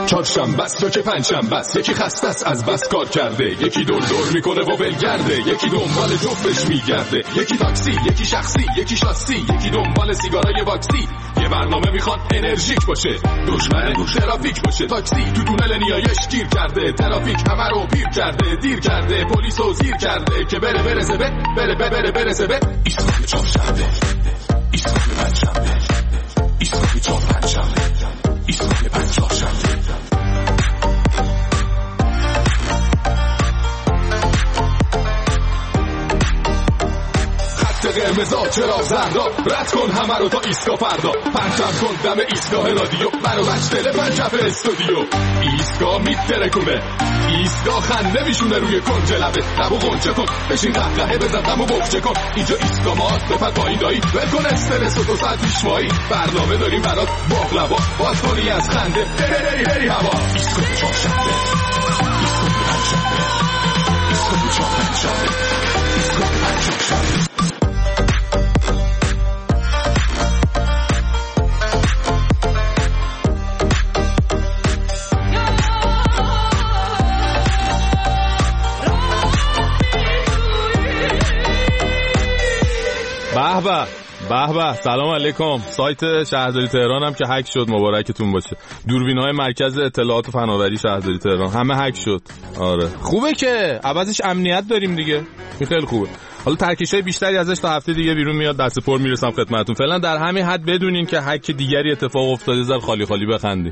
چهارشنبه است یا که پنجشنبه است، یکی خسته است از بس کار کرده، یکی دور میکنه و ولگرده، یکی دنبال جفتش میگرده، یکی تاکسی، یکی شخصی، یکی شاسی، یکی دنبال سیگارای واکسی. یه برنامه میخواد انرژیک باشه، دشمن ترافیک باشه. تاکسی تو تونل نیایش گیر کرده، ترافیک همه رو پیر کرده، دیر کرده، پلیسو زیر کرده که برسه به ایستگاه چهارشنبه، ایستگاه پنجشنبه، ایستگاه چهارشنبه، ایستگاه پنجشنبه. قرمزا چرا زردا، رد کن همه رو تا ایستگاه فردا، پرچم کن دم ایستگاه رادیو، منو مجتله پنجف استودیو. ایستگاه میترکونه، ایستگاه خنده میشونه روی کنج لبه، لبو غنچه کن، بشین قهقهه بزن غمو بخچه کن. اینجا ایستگاه ماست، بپر پایین دایی، ول کن استرس و 2 ساعت پیشوایی. برنامه داریم برات باقلوا، باز کنی از خنده بری هوا. ایستگاه چهارشنبه، ایستگاه پنجشنبه، ایستگاه چهارشنبه، ایستگاه پنجشنبه. به به سلام علیکم. سایت شهرداری تهران هم که هک شد، مبارکتون باشه. دوربین‌های مرکز اطلاعات و فناوری شهرداری تهران همه هک شد. آره خوبه که عوضش امنیت داریم دیگه، خیلی خوبه. حالا ترکیش‌های بیشتری ازش تا هفته دیگه بیرون میاد، دست پر میرسم خدمتتون. فعلا در همین حد بدونین که هک دیگری اتفاق افتاده، زر خالی خالی بخندی.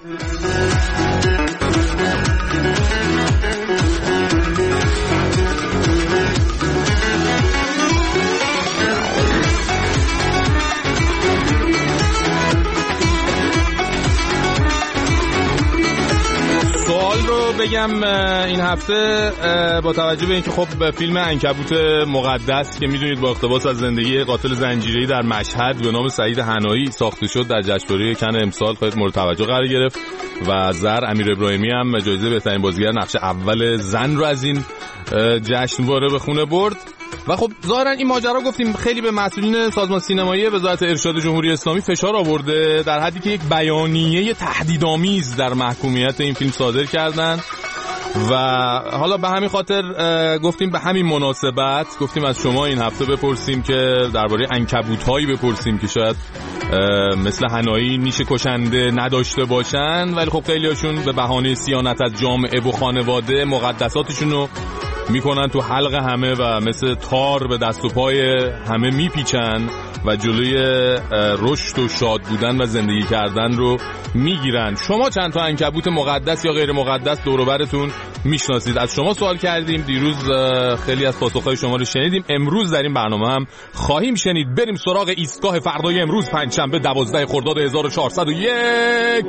بگم این هفته با توجه به اینکه خب فیلم عنکبوت مقدس که میدونید با اقتباس از زندگی قاتل زنجیره‌ای در مشهد به نام سعید حنایی ساخته شد، در جشنواره کن امسال خیلی مورد توجه قرار گرفت و زر امیر ابراهیمی هم جایزه بهترین بازیگر نقش اول زن رو از این جشنواره به خونه برد. و خب ظاهرا این ماجرا گفتیم خیلی به مسئولین سازمان سینمایی وزارت ارشاد جمهوری اسلامی فشار آورده، در حدی که یک بیانیه تهدیدآمیز در محکومیت این فیلم صادر کردن. و حالا به همین خاطر گفتیم به همین مناسبت گفتیم از شما این هفته بپرسیم که درباره عنکبوت‌هایی بپرسیم که شاید مثل حنایی نیش کشنده نداشته باشن، ولی خب خیلی‌هاشون به بهانه صیانت از جامعه و خانواده مقدساتشون رو میکنن تو حلق همه و مثل تار به دست و پای همه میپیچن و جلوی رشد و شاد بودن و زندگی کردن رو میگیرن. شما چند تا عنکبوت مقدس یا غیر مقدس دور و برتون میشناسید؟ از شما سوال کردیم دیروز، خیلی از پاسخهای شما رو شنیدیم، امروز در این برنامه هم خواهیم شنید. بریم سراغ ایستگاه فردای امروز پنجشنبه 12 خرداد 1401.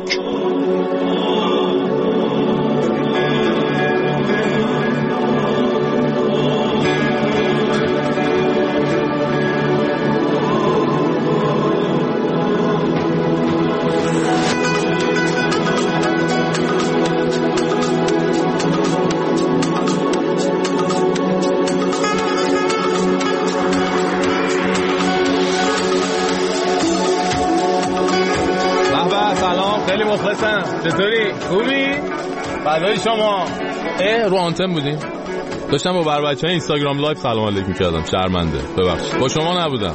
چطوری؟ خوبی؟ بلای شما؟ رو آنتن بودیم؟ داشتم با بچه‌های اینستاگرام لایو سلام علیک می‌کردم، شرمنده ببخشید. با شما نبودم.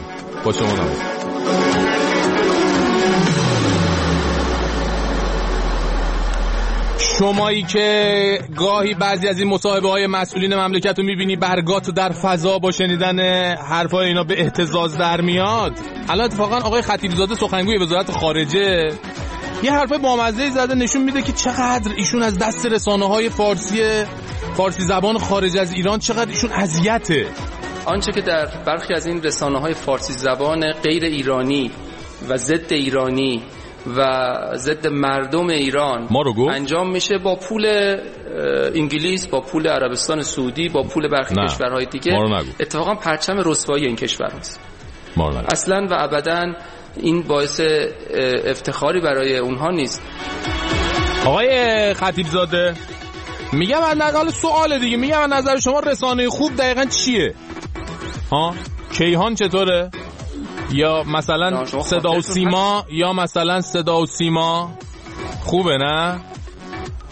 شمایی که گاهی بعضی از این مصاحبه‌های مسئولین مملکت رو می‌بینی برگات در فضا با شنیدن حرفای اینا به اهتزاز در میاد. الان اتفاقا آقای خطیبزاده سخنگوی وزارت خارجه یه حرفای بامزه‌ای زده، نشون میده که چقدر ایشون از دست رسانه‌های فارسی زبان خارج از ایران چقدر ایشون اذیته. آنچه که در برخی از این رسانه‌های فارسی زبان غیر ایرانی و ضد ایرانی و ضد مردم ایران انجام میشه با پول انگلیس، با پول عربستان سعودی، با پول برخی کشورهای دیگه، اتفاقا پرچم رسوایی این کشور هست. اصلا و ابدا این باعث افتخاری برای اونها نیست. آقای خطیبزاده میگم از نظر سوال دیگه، میگم از نظر شما رسانه خوب دقیقاً چیه؟ کیهان چطوره؟ یا مثلا صدا و سیما خوبه نه؟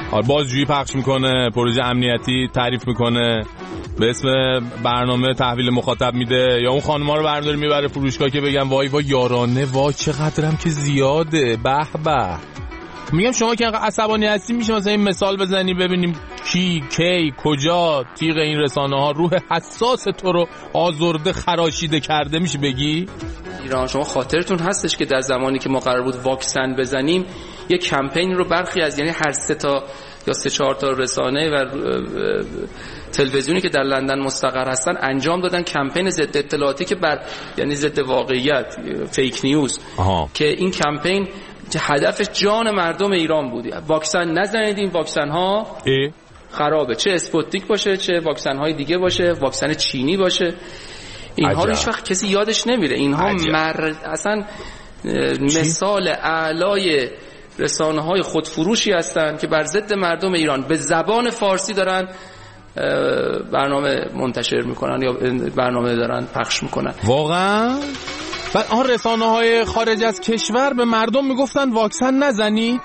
بازجویی پخش میکنه، پروژه امنیتی تعریف میکنه، به اسم برنامه تحویل مخاطب میده، یا اون خانم‌ها رو برمی‌داره میبره فروشگاه که بگن وای وای یارانه، وای چقدرم که زیاده، به به. میگم شما که انقدر عصبانی هستی میشه مثلا این مثال بزنی ببینیم کی کجا تیغ این رسانه ها روح حساس تو رو آزرده خراشیده کرده، میشه بگی؟ ایران شما خاطرتون هستش که در زمانی که ما قرار بود واکسن بزنیم یک کمپین رو برخی از یعنی هر 3 تا یا 3-4 تا رسانه و تلویزیونی که در لندن مستقر هستن انجام دادن، کمپین ضد اطلاعاتی که بر یعنی ضد واقعیت، فیک نیوز. که این کمپین هدفش جان مردم ایران بود. واکسن نزنید، این واکسن ها خرابه، چه اسپوتنیک باشه چه واکسن های دیگه باشه، واکسن چینی باشه، اینها رو هیچ وقت کسی یادش نمیره. اینها اصلا مثال اعلای رسانه های خودفروشی هستن که بر ضد مردم ایران به زبان فارسی دارن برنامه منتشر میکنن یا برنامه دارن پخش میکنن. واقعا بعد آن رسانه های خارج از کشور به مردم میگفتن واکسن نزنید.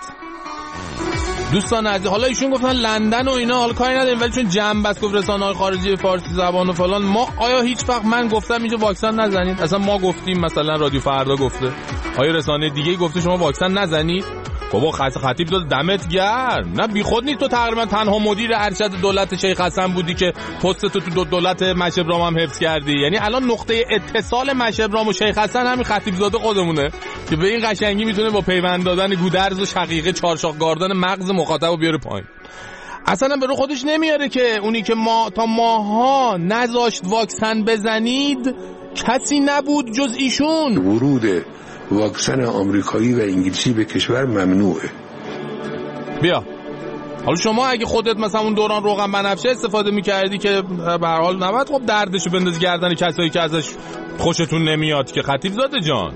دوستان عزیز، حالا ایشون گفتن لندن و اینا، حالا کاری نداریم، ولی چون جنب بس گفت رسانه های خارجی فارسی زبان و فلان، ما آیا هیچ وقت من گفتم اینجا واکسن نزنید؟ اصلا ما گفتیم مثلا رادیو فردا گفته، آیا رسانه دیگه گفته شما واکسن نزنید؟ بابا خطیب داد دمت گرم، نه بی خود نیست. تو تقریبا تنها مدیر ارشد دولت شیخ حسن بودی که پست تو دولت مشهبرام هم حفظ کردی. یعنی الان نقطه اتصال مشهبرام و شیخ حسن همین خطیب زاده خودمونه که به این قشنگی میتونه با پیوند دادن گودرز و شقیقه چارشاق گاردن مغز مخاطبو بیاره پایین. اصلا به رو خودش نمیاره که اونی که ما تا ماها نذاشت واکسن بزنید کسی نبود جز ایشون. ورود واکسن آمریکایی و انگلیسی به کشور ممنوعه. بیا حالا شما اگه خودت مثلا اون دوران روغن بنفشه استفاده میکردی که به هر حال نباید خب دردشو بندازی گردن کسایی که ازش خوشتون نمیاد که خطیب زاده جان.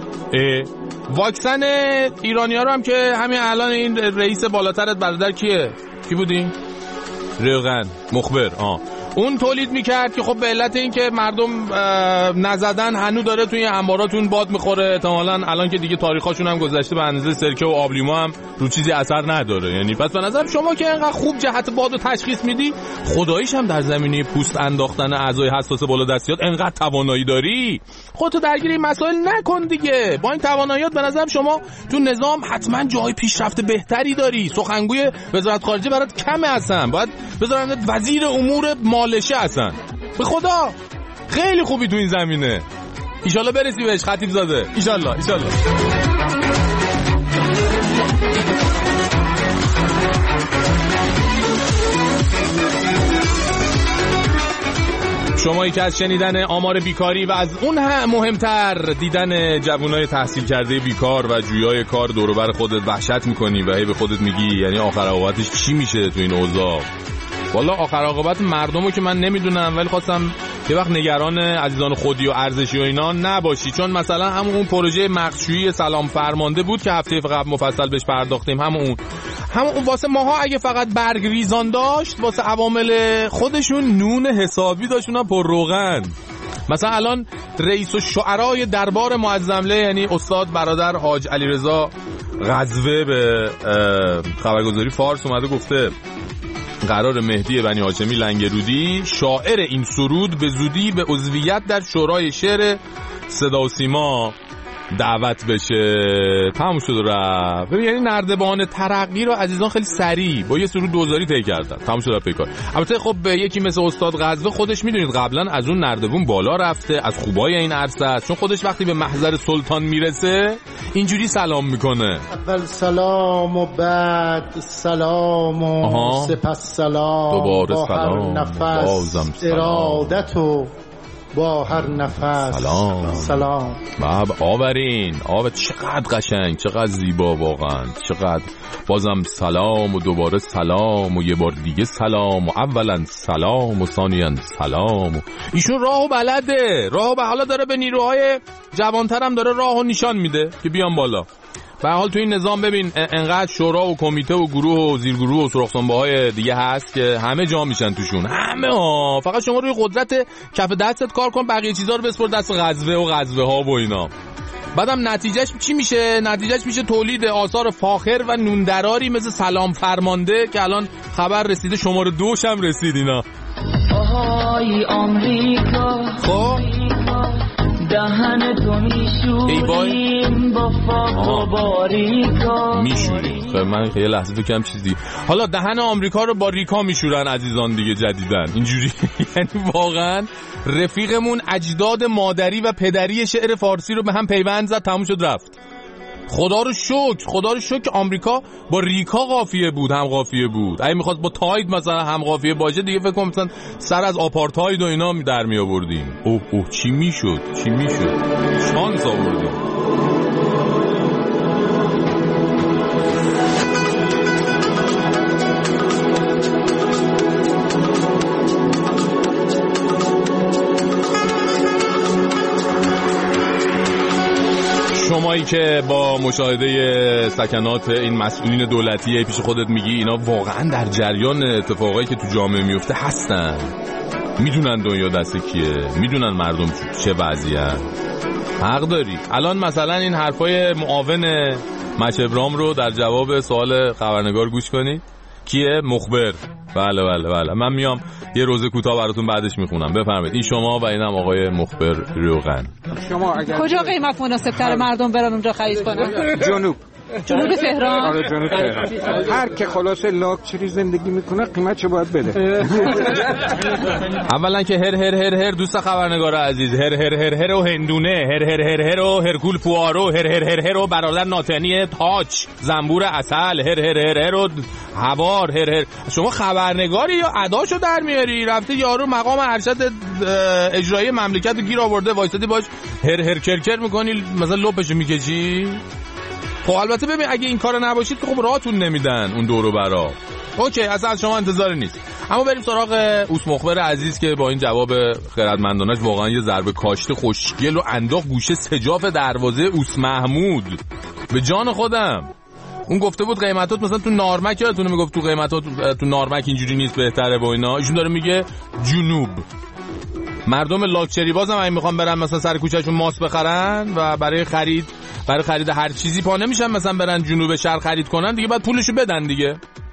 واکسن ایرانی‌ها رو هم که همین الان این رئیس بالاترت برادر کیه؟ کی بودین؟ روغن مخبر اون تولید میکرد که خب به علت این که مردم نزدن هنوز داره توی انباراتون باد میخوره، احتمالاً الان که دیگه تاریخاشون هم گذشته به اندازه سرکه و آبلیمو هم رو چیزی اثر نداره. یعنی پس به نظر شما که اینقدر خوب جهت بادو تشخیص میدی، خداییش هم در زمینه پوست انداختن اعضای حساس بالادستیات انقدر توانایی داری، خودتو درگیر این مسائل نکن دیگه. با این تواناییات به نظر شما تو نظام حتما جای پیشرفت بهتری داری. سخنگوی وزارت خارجه برات کمه، هستن باید بذارن وزیر امور مالشه هستن. به خدا خیلی خوبی تو این زمینه، ایشالله برسی بهش خطیب زاده، ایشالله. شمایی که از شنیدن آمار بیکاری و از اون هم مهمتر دیدن جوانای تحصیل کرده بیکار و جویای کار دور و بر خودت وحشت میکنی و هی به خودت میگی یعنی آخر عاقبتش چی میشه تو این اوضاع؟ والا آخر عاقبت مردمو که من نمیدونم، ولی خواستم یه وقت نگران عزیزان خودی و ارزشی و اینا نباشی، چون مثلا همون اون پروژه مغزشویی سلام فرمانده بود که هفته قبل مفصل بهش پرداختیم، همون واسه ماها اگه فقط برگ ریزان داشت، واسه عوامل خودشون نون حسابی داشت، اونا پر روغن. مثلا الان رئیس الشعرای دربار معظمله یعنی استاد برادر حاج علیرضا غزوه به خبرگزاری فارس اومده گفته قرار مهدی بنی هاشمی لنگرودی شاعر این سرود به زودی به عضویت در شورای شعر صدا و سیما دعوت بشه. تموم شد و رفت. یعنی نردبان ترقی رو عزیزان خیلی سریع با یه سرود دوزاری طی کردن، تموم شد پیکار. البته خب یکی مثل استاد غزوه خودش میدونید قبلا از اون نردبون بالا رفته، از خوبای این عرصه است، چون خودش وقتی به محضر سلطان میرسه اینجوری سلام میکنه، اول سلام و بعد سلام و سپس سلام، دوباره سلام، بازم سلام، ارادت و با هر نفس سلام. باب آورین چقدر قشنگ، چقدر زیبا، واقعا چقدر. بازم سلام و دوباره سلام و یه بار دیگه سلام و اولا سلام و ثانیاً سلام. ایشون راهو بلده، حالا داره به نیروهای جوانترم داره راهو نشان میده که بیان بالا. به حال تو این نظام ببین انقدر شورا و کمیته و گروه و زیرگروه و سرخسنبه‌های دیگه هست که همه جا میشن توشون، همه فقط شما روی قدرت کف دستت کار کن، بقیه چیزا رو بسپر دست غزوه و غزوه ها و اینا. بعدم نتیجهش چی میشه؟ نتیجهش میشه تولید آثار فاخر و نوندراری مثل سلام فرمانده که الان خبر رسیده شماره 2 هم رسید اینا. آهای آمریکا خب دهن تو میشوریم با فاق و باریکا میشوریم. خب من یه لحظه فکرم چیزی. حالا دهن آمریکا رو با ریکا میشورن عزیزان دیگه جدیدن اینجوری. یعنی واقعا رفیقمون اجداد مادری و پدری شعر فارسی رو به هم پیوند زد، تموم شد رفت. خدا رو شکر که آمریکا با ریکا قافیه بود، هم قافیه بود. اگه میخواست با تاید مثلا هم قافیه باشه دیگه فکر کنم مثلا سر از آپارتاید و اینا در می آوردیم. اوه چی میشد شانس آوردیم. شمایی که با مشاهده سکنات این مسئولین دولتی پیش خودت میگی اینا واقعا در جریان اتفاقایی که تو جامعه میفته هستن، میدونن دنیا دست کیه، میدونن مردم چه وضعیه. حق داری. الان مثلا این حرفای معاون مچ ابرام رو در جواب سوال خبرنگار گوش کنید. کیه؟ مخبر. بله من میام یه روزه کوتاه براتون بعدش میخونم. بفرمایید. این شما و اینم آقای مخبر روغن. شما اگر کجا قیمت مناسب‌تر مردم برن اونجا خرید کنن؟ جنوب تهران. آره جنوب تهران. هر که خلاصه لاکچری زندگی میکنه قیمتشو باید بده. اولا که هر دوست خبرنگار عزیز، هر و هندونه، هر و هرکول پوارو، هر و برادر ناتنی تاج، زنبور عسل، هر و هوار، هر. شما خبرنگاری یا اداشو در میاری؟ رفته یارو مقام ارشد اجرایی مملکت رو گیر آورده، وایسادی باش هر کرکر میکنی، مثلا لپشو میکشی. خب البته ببین اگه این کارو نباشید که خب راهتون نمیدن اون دورو برا. اوکی اصلا از شما انتظاری نیست. اما بریم سراغ اوس مخبر عزیز که با این جواب خردمندانش واقعا یه ضربه کاشته خوشگل و انداخت گوشه سجاف دروازه اوس محمود. به جان خودم اون گفته بود قیمتات مثلا تو نارمک، یادتونه میگفت تو قیمتات تو نارمک اینجوری نیست بهتره و اینا. ایشون داره میگه جنوب. مردم لاکچری بازم اگه میخوام برن مثلا سر کوچهشون ماس بخرن و برای خرید هر چیزی پا نمیشن مثلا برن جنوب شهر خرید کنن دیگه، بعد پولشو بدن دیگه.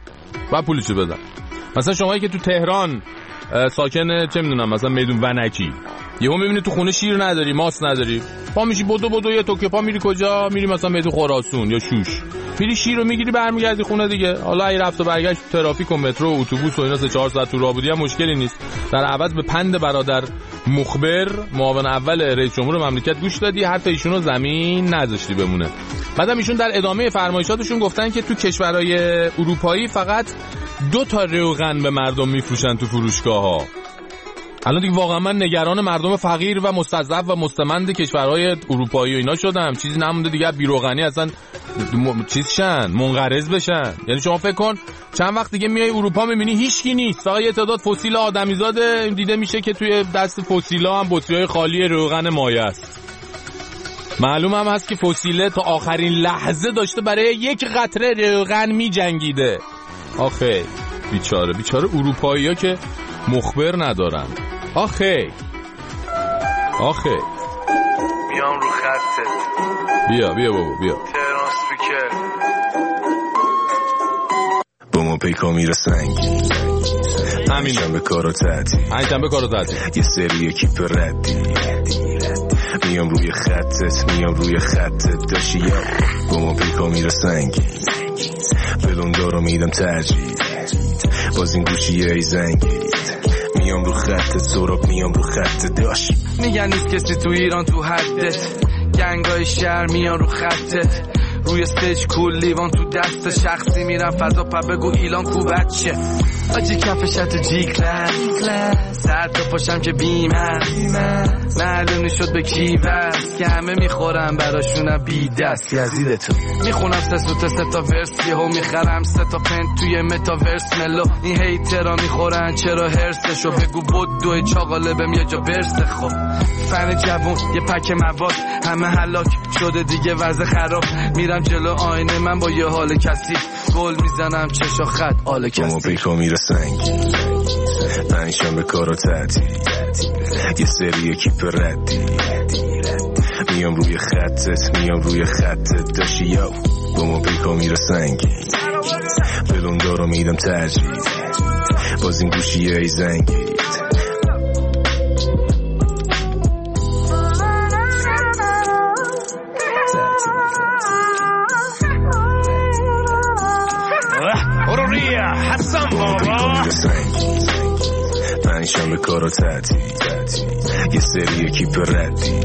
مثلا شمایی که تو تهران ساکن چه میدونم مثلا میدون ونکی، یهو میبینی تو خونه شیر نداری، ماس نداری، پا میشی بدو یه توکه پا میری کجا؟ میری مثلا میدون خراسون یا شوش، میری شیر رو میگیری برمیگردی خونه دیگه. حالا اگه رفت و برگشت ترافیک و مترو و اتوبوس و اینا 3-4 ساعت تو راه بودی هم مشکلی نیست. در عوض به پند برادر مخبر معاون اول رئیس جمهور مملکت گوش دادی، حتی ایشونو زمین نذاشتی بمونه. بعدم ایشون در ادامه فرمایشاتشون گفتن که تو کشورهای اروپایی فقط 2 تا روغن به مردم میفروشن تو فروشگاه‌ها. الان دیگه واقعا من نگران مردم فقیر و مستضعف و مستمند کشورهای اروپایی و اینا شدم. چیزی نمونده دیگه بیروغنی اصلا منقرض بشن. یعنی شما فکر کن چند وقت دیگه میای اروپا میبینی هیچکی نیست، فقط یه تعداد فسیل آدمیزاد دیده میشه که توی دست فسیلا هم بطری‌های خالی روغن مایع است. معلوم هم هست که فسیله تا آخرین لحظه داشته برای 1 قطره روغن میجنگیده. آخه بیچاره اروپایی‌ها که مخبر ندارن. آخه میام رو خطت. بیا تهران سپیکر با ما پیکا میره سنگی، همینم به کارو تعطیل، یه سری کیپ ردی، میام روی خطت داشتی یا با ما پیکا میره سنگی، بلوندارو میدم ترجیح، باز این گوشیه ای زنگی، میام رو خطت سراب، میام رو خطت داشت. میگن نیست کسی تو ایران تو حدت، گنگای شهر میان رو خطت، روی استیج کول لیوان تو دست، شخصی میرم فضا بگو ایلان کو بچه، آجی کفشت جی کلاس، سر تا پاشم که بیمه معلوم شد به کی بس، که همه میخورم براشونم بی دست یزیدتو، میخونم 3 تا ورس یهو میخرم 3 تا پنت توی متاورس ملو، این هیترا میخورن چرا هرسشو، بگو بدو چاقاله بهم یه جا برسه. خب فن جوون یه پک مواد همه هلاک شده دیگه وضع خراب، میرم جلو آینه من با یه حال کسی، گل میزنم چشا خط آل کسی، ما پیکا میره سنگی، پنجشنبه کارو تعطیل، یه سری کیپ ردی، میام روی خطت میام روی خطت داشتی یا با ما پیکا میره سنگی بلون دارو میدم ترجیح باز این گوشیه ای زنگید برو ریا حسن بابا پنجشنبه به کارو تعطیل یه سری کیپ ردی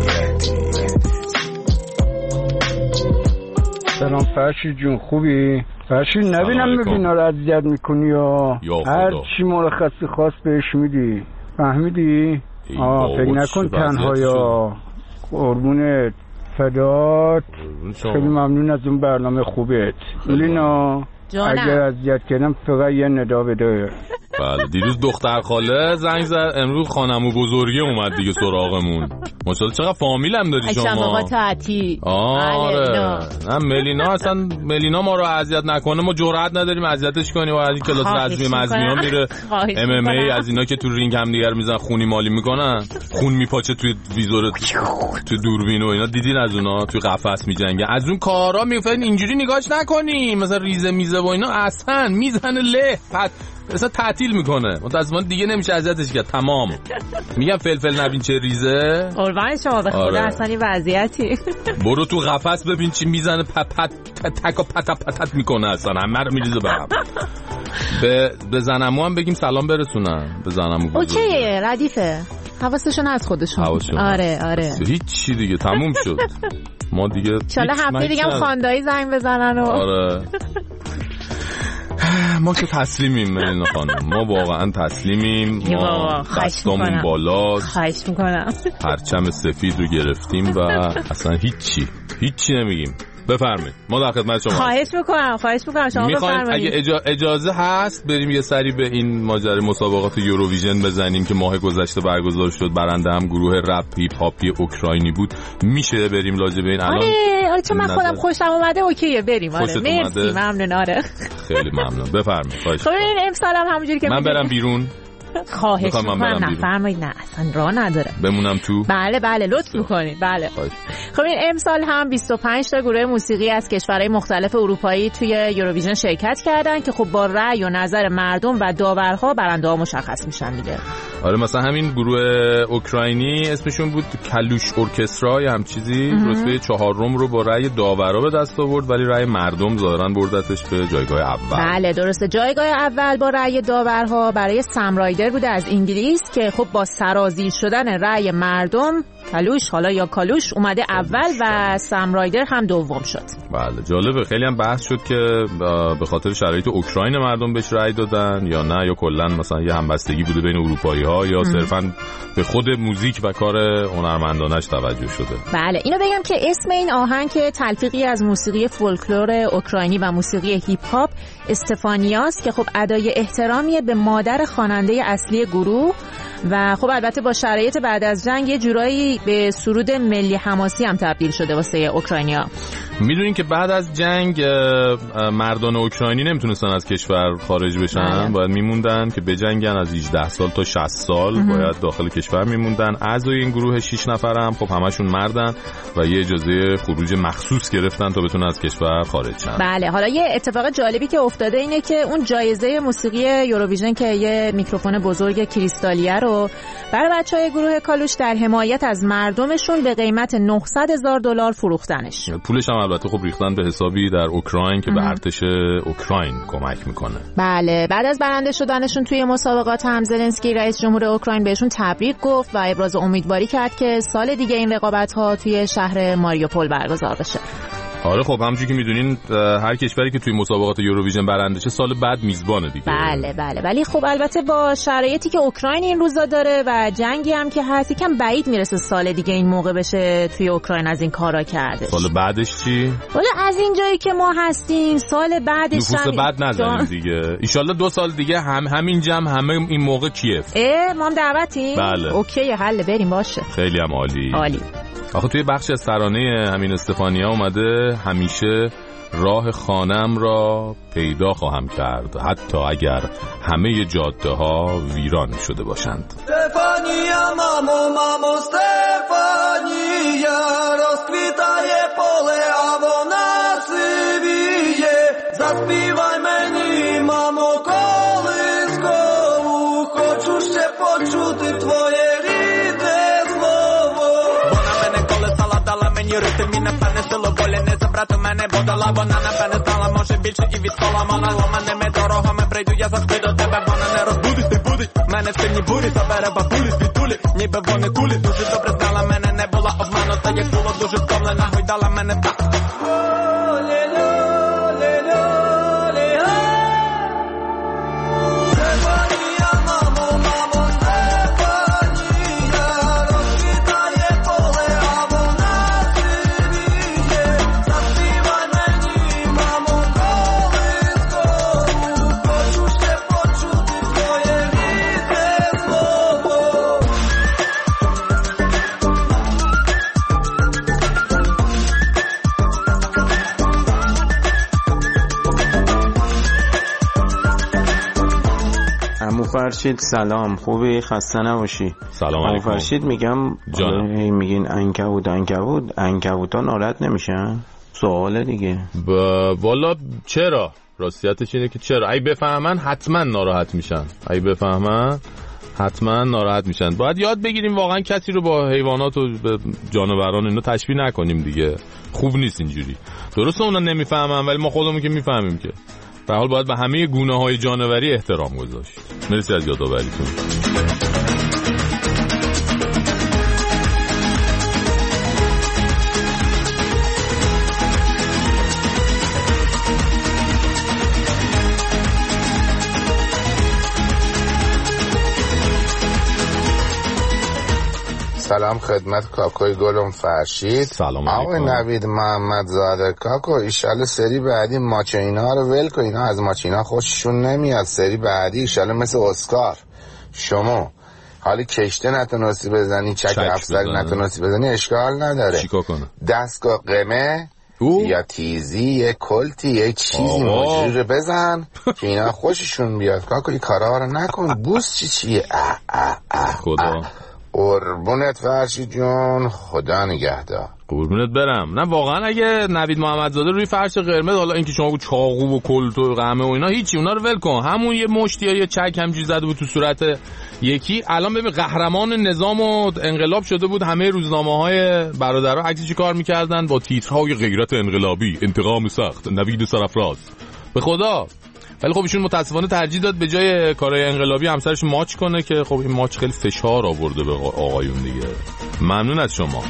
سلام فرشید جون خوبی؟ فرشید نبینم میبینا رو اذیت میکنی یا هر چی مرخصی خاص بهش میدی فهمیدی؟ فکر نکن تنها یا قربونت فدات خیلی ممنون از اون برنامه خوبت لینا اگر اذیت کردم فقط یه ندا بده. بله دیروز دختر خاله زنگ زد امروز خانمو بزرگی اومد دیگه سراغمون. ماشاءالله چقدر فامیل هم داری شما. شما تعطی. آره نه ملینا اصلا ملینا ما رو اذیت نکنه ما جرئت نداریم اذیتش کنیم و از این کلاس رزمی مزمی‌ها میره MMA از اینا که تو رینگ هم دیگر میزنن خونی مالی میکنن خون میپاچه توی ویزور تو دوربین و اینا دیدین از اونا توی قفس میجنگن از اون کارا میفهمین اینجوری نگاهش نکنیم مثلا ریزه میزه و اینا اصلا میزنه له اصلا تعطیل میکنه متأسفانه دیگه نمیشه اذیتش کرد تمام میگم فلفل نبین چه ریزه قربان شما به خدا اصلا این وضعیتی برو تو قفس ببین چی میزنه تک و پتت میکنه اصلا همه رو میریزه برم به زنمو هم بگیم سلام برسونم به زنمو اوکیه ردیفه حواسشون از خودشون آره هیچی دیگه تموم شد ما دیگه انشالله هفته دیگه هم خاندایی زنگ بزنن و آره ما که تسلیمیم ملینا خانم ما واقعا تسلیمیم ما دستامون بالاست خواهش میکنم پرچم سفید رو گرفتیم و اصلا هیچی نمیگیم بفرمایید ما در خدمت شما خواهش میکنم شما بفرمایید اگه اجازه هست بریم یه سری به این ماجرای مسابقات یوروویژن بزنیم که ماه گذشته برگزار شد برنده هم گروه رپ هیپ هاپی اوکراینی بود میشه بریم راجع به این الان آره چون من خودم خوشم اومده اوکیه بریم مرسی ممنون آره خیلی ممنون بفرمایید خواهش خب این امسال هم همونجوری که من برم بیرون خواهش میکنم نفرمایید نه اصلا راه نداره بمونم تو بله لطف میکنید بله خب این امسال هم 25 تا گروه موسیقی از کشورهای مختلف اروپایی توی یوروویژن شرکت کردن که خب با رأی و نظر مردم و داورها برنده ها مشخص میشن دیگه آره مثلا همین گروه اوکراینی اسمشون بود کلوش ارکسترا یا هم چیزی رتبه 4 رو با رأی داورا به دست آورد ولی رأی مردم ظاهرا بردتش به جایگاه اول بله درسته جایگاه اول با رأی داورها برای سامرایدر بوده از انگلیس که خب با سرازیر شدن رأی مردم کلوش حالا یا کالوش اومده اول و سامرایدر هم دوم شد. بله جالبه خیلی هم بحث شد که به خاطر شرایط اوکراین مردم بهش رأی دادن یا نه یا کلا مثلا یه همبستگی بوده بین اروپایی ها یا صرفا به خود موزیک و کار هنرمندانش توجه شده. بله اینو بگم که اسم این آهنگ که تلفیقی از موسیقی فولکلور اوکراینی و موسیقی هیپ هاپ استفانیاست که خب ادای احترامی به مادر خواننده اصلی گروه و خب البته با شرایط بعد از جنگ یه جورایی به سرود ملی حماسی هم تبدیل شده واسه اوکراینیا. میدونین که بعد از جنگ مردان اوکراینی نمیتونستن از کشور خارج بشن باید میموندن که بجنگن از 18 سال تا 60 سال باید داخل کشور میموندن اعضای این گروه 6 نفر هم خب همشون مردن و یه اجازه خروج مخصوص گرفتن تا بتونن از کشور خارج شن. بله حالا یه اتفاق جالبی که افتاده اینه که اون جایزه موسیقی یوروویژن که یه میکروفون بزرگ کریستالیه رو برای بچهای گروه کالوش در حمایت از مردمشون به قیمت $900,000 فروختنش. پولش هم البته خب ریختن به حسابی در اوکراین که به ارتش اوکراین کمک میکنه. بله بعد از برنده شدنشون توی مسابقات هم زلنسکی رئیس جمهور اوکراین بهشون تبریک گفت و ابراز امیدواری کرد که سال دیگه این رقابت‌ها توی شهر ماریوپول برگزار بشه. آره خب همونجوری که میدونین هر کشوری که توی مسابقات یوروویژن برنده شه سال بعد میزبانه دیگه. بله ولی خب البته با شرایطی که اوکراین این روزا داره و جنگی هم که هست یکم بعید میرسه سال دیگه این موقع بشه توی اوکراین از این کارا کرده. سال بعدش چی؟ والا از این جایی که ما هستیم سال بعدش نفوس بعد نزنیم دیگه. ان شاءالله 2 سال دیگه همین جمع همه این موقع کیف. ما هم دعوتیم؟ بله. اوکی حل بریم باشه. خیلی هم عالی. آخه توی بخش از ترانه همین استفانیا اومده همیشه راه خانم را پیدا خواهم کرد حتی اگر همه جاده ها ویران شده باشند. استفانیا مامو استفانیا Rozkvitaje pole a vona sivije. Zaspívaj meni, mamo, kolyskovú. Хочу ще почути твоє рідне слово. Вона мене колесала, дала мені ритм і напевне силу волі. Не забрати мене бодала, вона напевне знала, може більше і від стола. Вона ломаними дорогами прийду, я завжди до тебе. Вона не розбудить, не будить. Мене в сильні бурі забере бабулі, світулі. Ніби вони кулі, дуже добре знала мене, не була обманута, як було дуже втомлена, гойдала мене так. فرشید سلام، خوبی؟ خسته نباشی. سلام علیکم. فرشید میگم میگین عنکبوتا ناراحت نمیشن؟ سواله دیگه. والا چرا؟ راستیتش اینه که چرا؟ اگه بفهمن حتما ناراحت میشن. باید یاد بگیریم واقعا کسی رو با حیوانات و جانوران اینو تشبیه نکنیم دیگه. خوب نیست اینجوری. درسته اونا نمیفهمن ولی ما خودمون که میفهمیم که. به حال باید به همه گونه‌های جانوری احترام گذاشت. مرسی از یادآوریتون. سلام خدمت کاکوی گلم فرشید. سلام علیکم. آقای نوید محمد زاده. کاکو ایشالا سری بعدی ماچینا رو ول کن، اینا از ماچینا خوششون نمیاد. سری بعدی ایشالا مثل اسکار شما حالی کشته نتونستی بزنی، چک افسری نتونستی بزنی، اشکال نداره. چیکار کنه؟ دستگاه قمه یا تیزی، یه کلتی، یه چیزی مجرور بزن که اینا خوششون بیاد. کاکو این کارا رو نکن. بوس چیه؟ خدا قربونت فرشید جون، خدا نگهدار. قربونت برم. نه واقعا اگه نوید محمدزاده روی فرش قرمز، حالا اینکه شما چاقو و کلت و قمه و اینا هیچی، اونا رو ول کن. همون یه مشت یا یه چک همجوری زده بود تو صورت یکی. الان ببین قهرمان نظام و انقلاب شده بود. همه روزنامه‌های برادرها عکسش چی کار می‌کردن با تیترهای غیرت انقلابی، انتقام سخت، نوید سرفراز. به خدا. ولی خب ایشون متاسفانه ترجیح داد به جای کارهای انقلابی همسرش ماچ کنه که خب این ماچ خیلی فشار آورده به آقایون دیگه. ممنون از شما.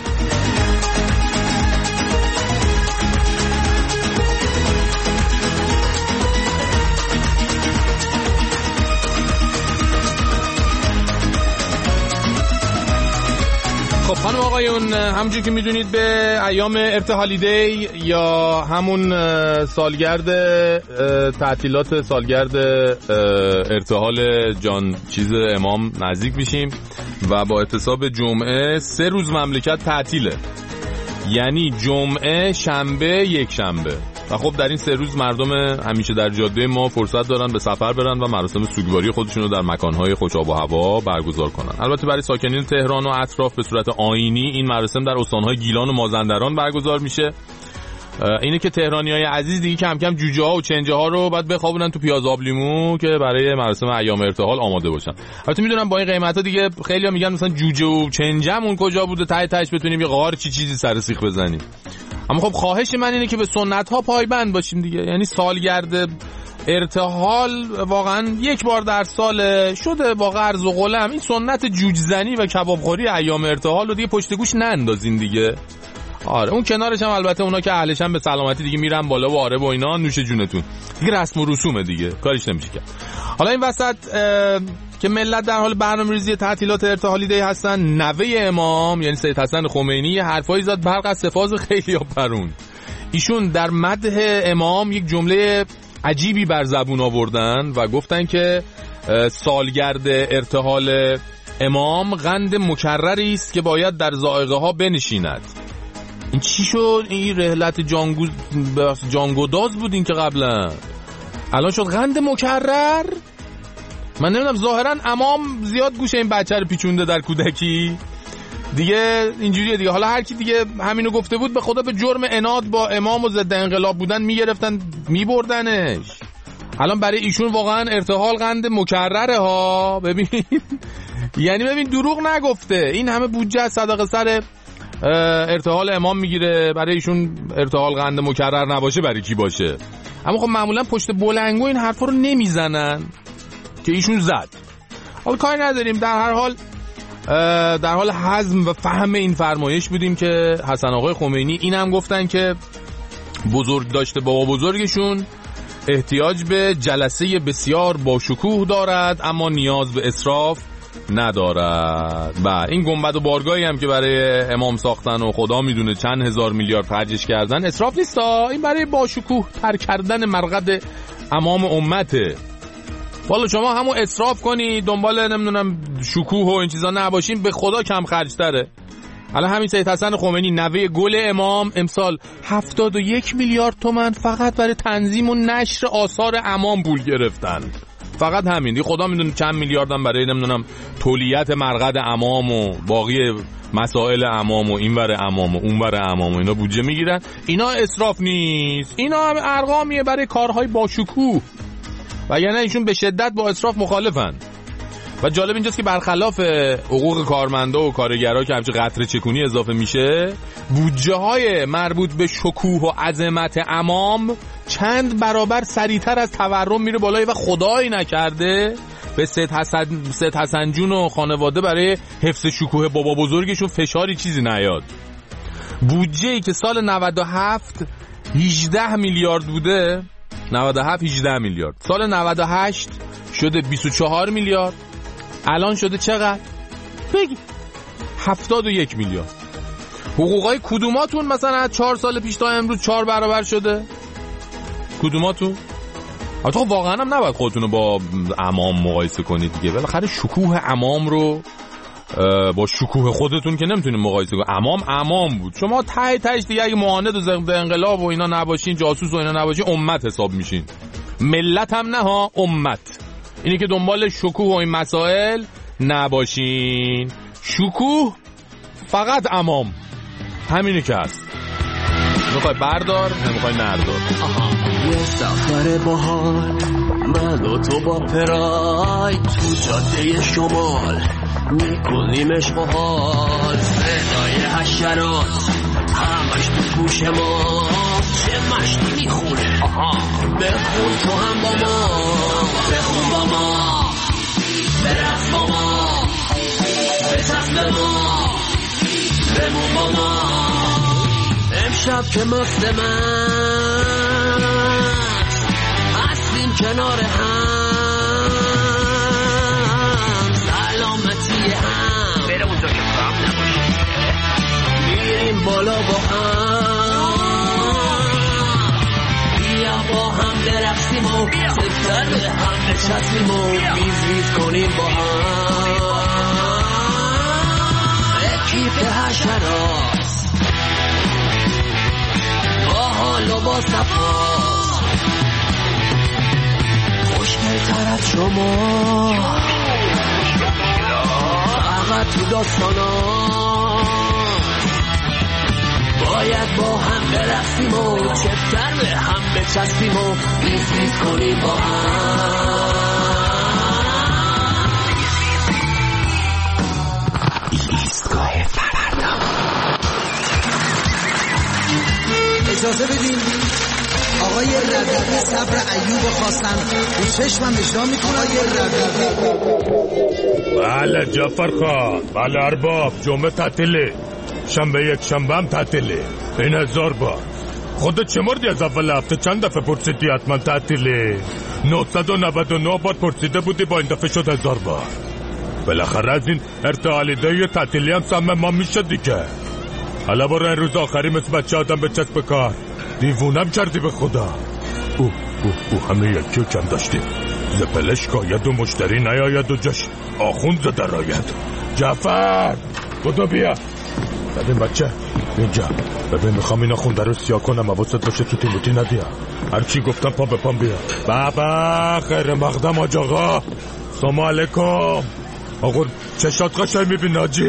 خب خانم آقایون، همونجور که میدونید به ایام ارتحالی دی یا همون سالگرد تعطیلات سالگرد ارتحال جان چیز امام نزدیک میشیم و با احتساب جمعه 3 روز مملکت تعطیله، یعنی جمعه، شنبه، یک شنبه. و خب در این 3 روز مردم همیشه در جاده ما فرصت دارن به سفر برن و مراسم سوگواری خودشون رو در مکانهای خوش آب و هوا برگزار کنن. البته برای ساکنین تهران و اطراف به صورت آیینی این مراسم در استانهای گیلان و مازندران برگزار میشه. اینه که تهرانیای عزیز دیگه کم کم جوجه ها و چنجه ها رو بعد بخوابونن تو پیاز آب لیمو که برای مراسم ایام ارتحال آماده باشن. البته میدونم با این قیمتا دیگه خیلی‌ها میگن مثلا جوجه و چنجمون کجا بوده، تهش بتونیم یه قار چیزی سر سیخ بزنیم. اما خب خواهش من اینه که به سنت ها پایبند باشیم دیگه. یعنی سالگرد ارتحال واقعا یک بار در سال شده با قرض و قلم. این سنت جوجزنی و کبابخوری ایام ارتحال رو دیگه پشت گوش نندازین دیگه. آره اون کنارش هم البته اونا که اهلشن به سلامتی دیگه میرن بالا و آره با اینا نوش جونتون دیگه، رسم و رسومه دیگه، کاریش نمیشه کرد. حالا این وسط که ملت در حال برنامه‌ریزی تعطیلات ارتحالی دی هستن، نوه امام یعنی سید حسن خمینی حرفایی زد برق از سفاز خیلی پرون. ایشون در مدح امام یک جمله عجیبی بر زبون آوردن و گفتن که سالگرد ارتحال امام قند مکرری است که باید در ذائقه ها بنشیند. این چی شد؟ این رحلت جانگوداز بود این که قبلا، الان شد قند مکرر. من نمیدونم، ظاهرا امام زیاد گوش این بچه رو پیچونده در کودکی. دیگه اینجوریه دیگه. حالا هر کی دیگه همینو گفته بود به خدا به جرم عناد با امام و ضد انقلاب بودن میگرفتن میبردنش. الان برای ایشون واقعا ارتحال قند مکرره ها. ببین یعنی ببین دروغ نگفته. این همه بودجه صدقه سر ارتحال امام میگیره، برای ایشون ارتحال قند مکرر نباشه برای کی باشه؟ اما خب معمولا پشت بلنگو این حرفا رو نمیزنن که ایشون زد. حالا کاری نداریم، در حال هضم و فهم این فرمایش بودیم که حسن آقای خمینی اینم گفتن که بزرگ داشته بابا بزرگشون احتیاج به جلسه بسیار با شکوه دارد اما نیاز به اسراف ندارد. و این گنبد و بارگاهی هم که برای امام ساختن و خدا میدونه چند هزار میلیارد خرجش کردن اسراف نیستا، این برای با شکوه تر کردن مرقد امام امته. والا شما همون اسراف کنی دنبال نمیدونم شکوه و این چیزا نباشین به خدا کم خرج تره. الان همین سید حسن خمینی نوه گل امام امسال 71 میلیارد تومان فقط برای تنظیم و نشر آثار امام پول گرفتن. فقط همین دیگه. خدا میدونه چند میلیاردم برای نمیدونم تولیت مرقد امام و باقی مسائل امام و اینور امام و اونور امام و اینا بودجه میگیرن. اینا اسراف نیست، اینا هم ارقامیه برای کارهای با شکوه. و یعنی ایشون به شدت با اسراف مخالفن. و جالب اینجاست که برخلاف حقوق کارمندا و کارگرها که همچه قطره چکونی اضافه میشه، بودجه های مربوط به شکوه و عظمت امام چند برابر سریعتر از تورم میره بالای و خدایی نکرده به سید حسن جون و خانواده برای حفظ شکوه بابا بزرگشون فشاری چیزی نیاد. بودجه‌ای که سال 97 18 میلیارد بوده، 97 18 میلیارد، سال 98 شده 24 میلیارد، الان شده چقدر؟ بگی 71 میلیارد. حقوقای کدوماتون مثلا 4 سال پیش تا امروز 4 برابر شده؟ کدوماتون؟ البته واقعا هم نباید خودتون رو با امام مقایسه کنید دیگه. بالاخره شکوه امام رو با شکوه خودتون که نمیتونید مقایسه کنید. امام بود. شما تهش دیگه اگه معاند و ضد انقلاب و اینا نباشین، جاسوس و اینا نباشین، امت حساب میشین. ملت هم نه ها، امت. اینی که دنبال شکوه و این مسائل نباشین. شکوه فقط امام، همینی که هست. میخوای بردار، نمیخوای نردار. یه سفر باحال من و تو با پرای تو جاده شمال میکنیمش باحال، صدای حشرات همش تو گوش ما، چه مشتی میخونه بخون تو هم با ما، بخون با ما، برقص با ما، بچسب به ما، بمون با ما. امشب که مست من هستیم کنار هم، سلامتی هم بره اونجا که خراب نباشه، میریم بالا با هم، بیا با هم برقصیم و سفتر به هم بچسبیم و بیز کنیم با هم. اکیپ حشرات حال و با صفاست، خوشگل تر از شما فقط تو داستانات، باید با هم برقصیم و چفتر به هم بچسبیم و بیز کنیم با هم. ایستگاه فردا. اجازه بدین آقای ربیعی صبر ایوب خواستن رو چشمم اجرا میکنه. آقای ربیعی. بله جعفر خان، بله ارباب، جمعه تعطیله، شنبه یک شنبه هم تعطیله. این 1000 بار. خودت چه مردی از اول هفته چند دفعه پرسیدی حتما تعطیله؟ 999 بار پرسیده بودی، با این دفعه شد 1000 بار. بالاخره از این ارتحالیده تعطیلی هم سهم ما میشه دیگه. حالا برو این روز آخری مثل بچه آدم بچسب به کار. دیوونم کردی به خدا. همه یکی کم داشتیم. زپلش کاید و مشتری نیاید و جاش آخوند زده راید. جعفر خدا بیا. ببین بچه اینجا، ببین میخوام این آخونده رو سیاه کنم، حواست باشه تو تیموتی ندیا. هرچی گفتم پا به پام بیا. بابا خیر مقدم آج آقا، سلام علیکم. آقا چشات قشنگ میبین ناجی،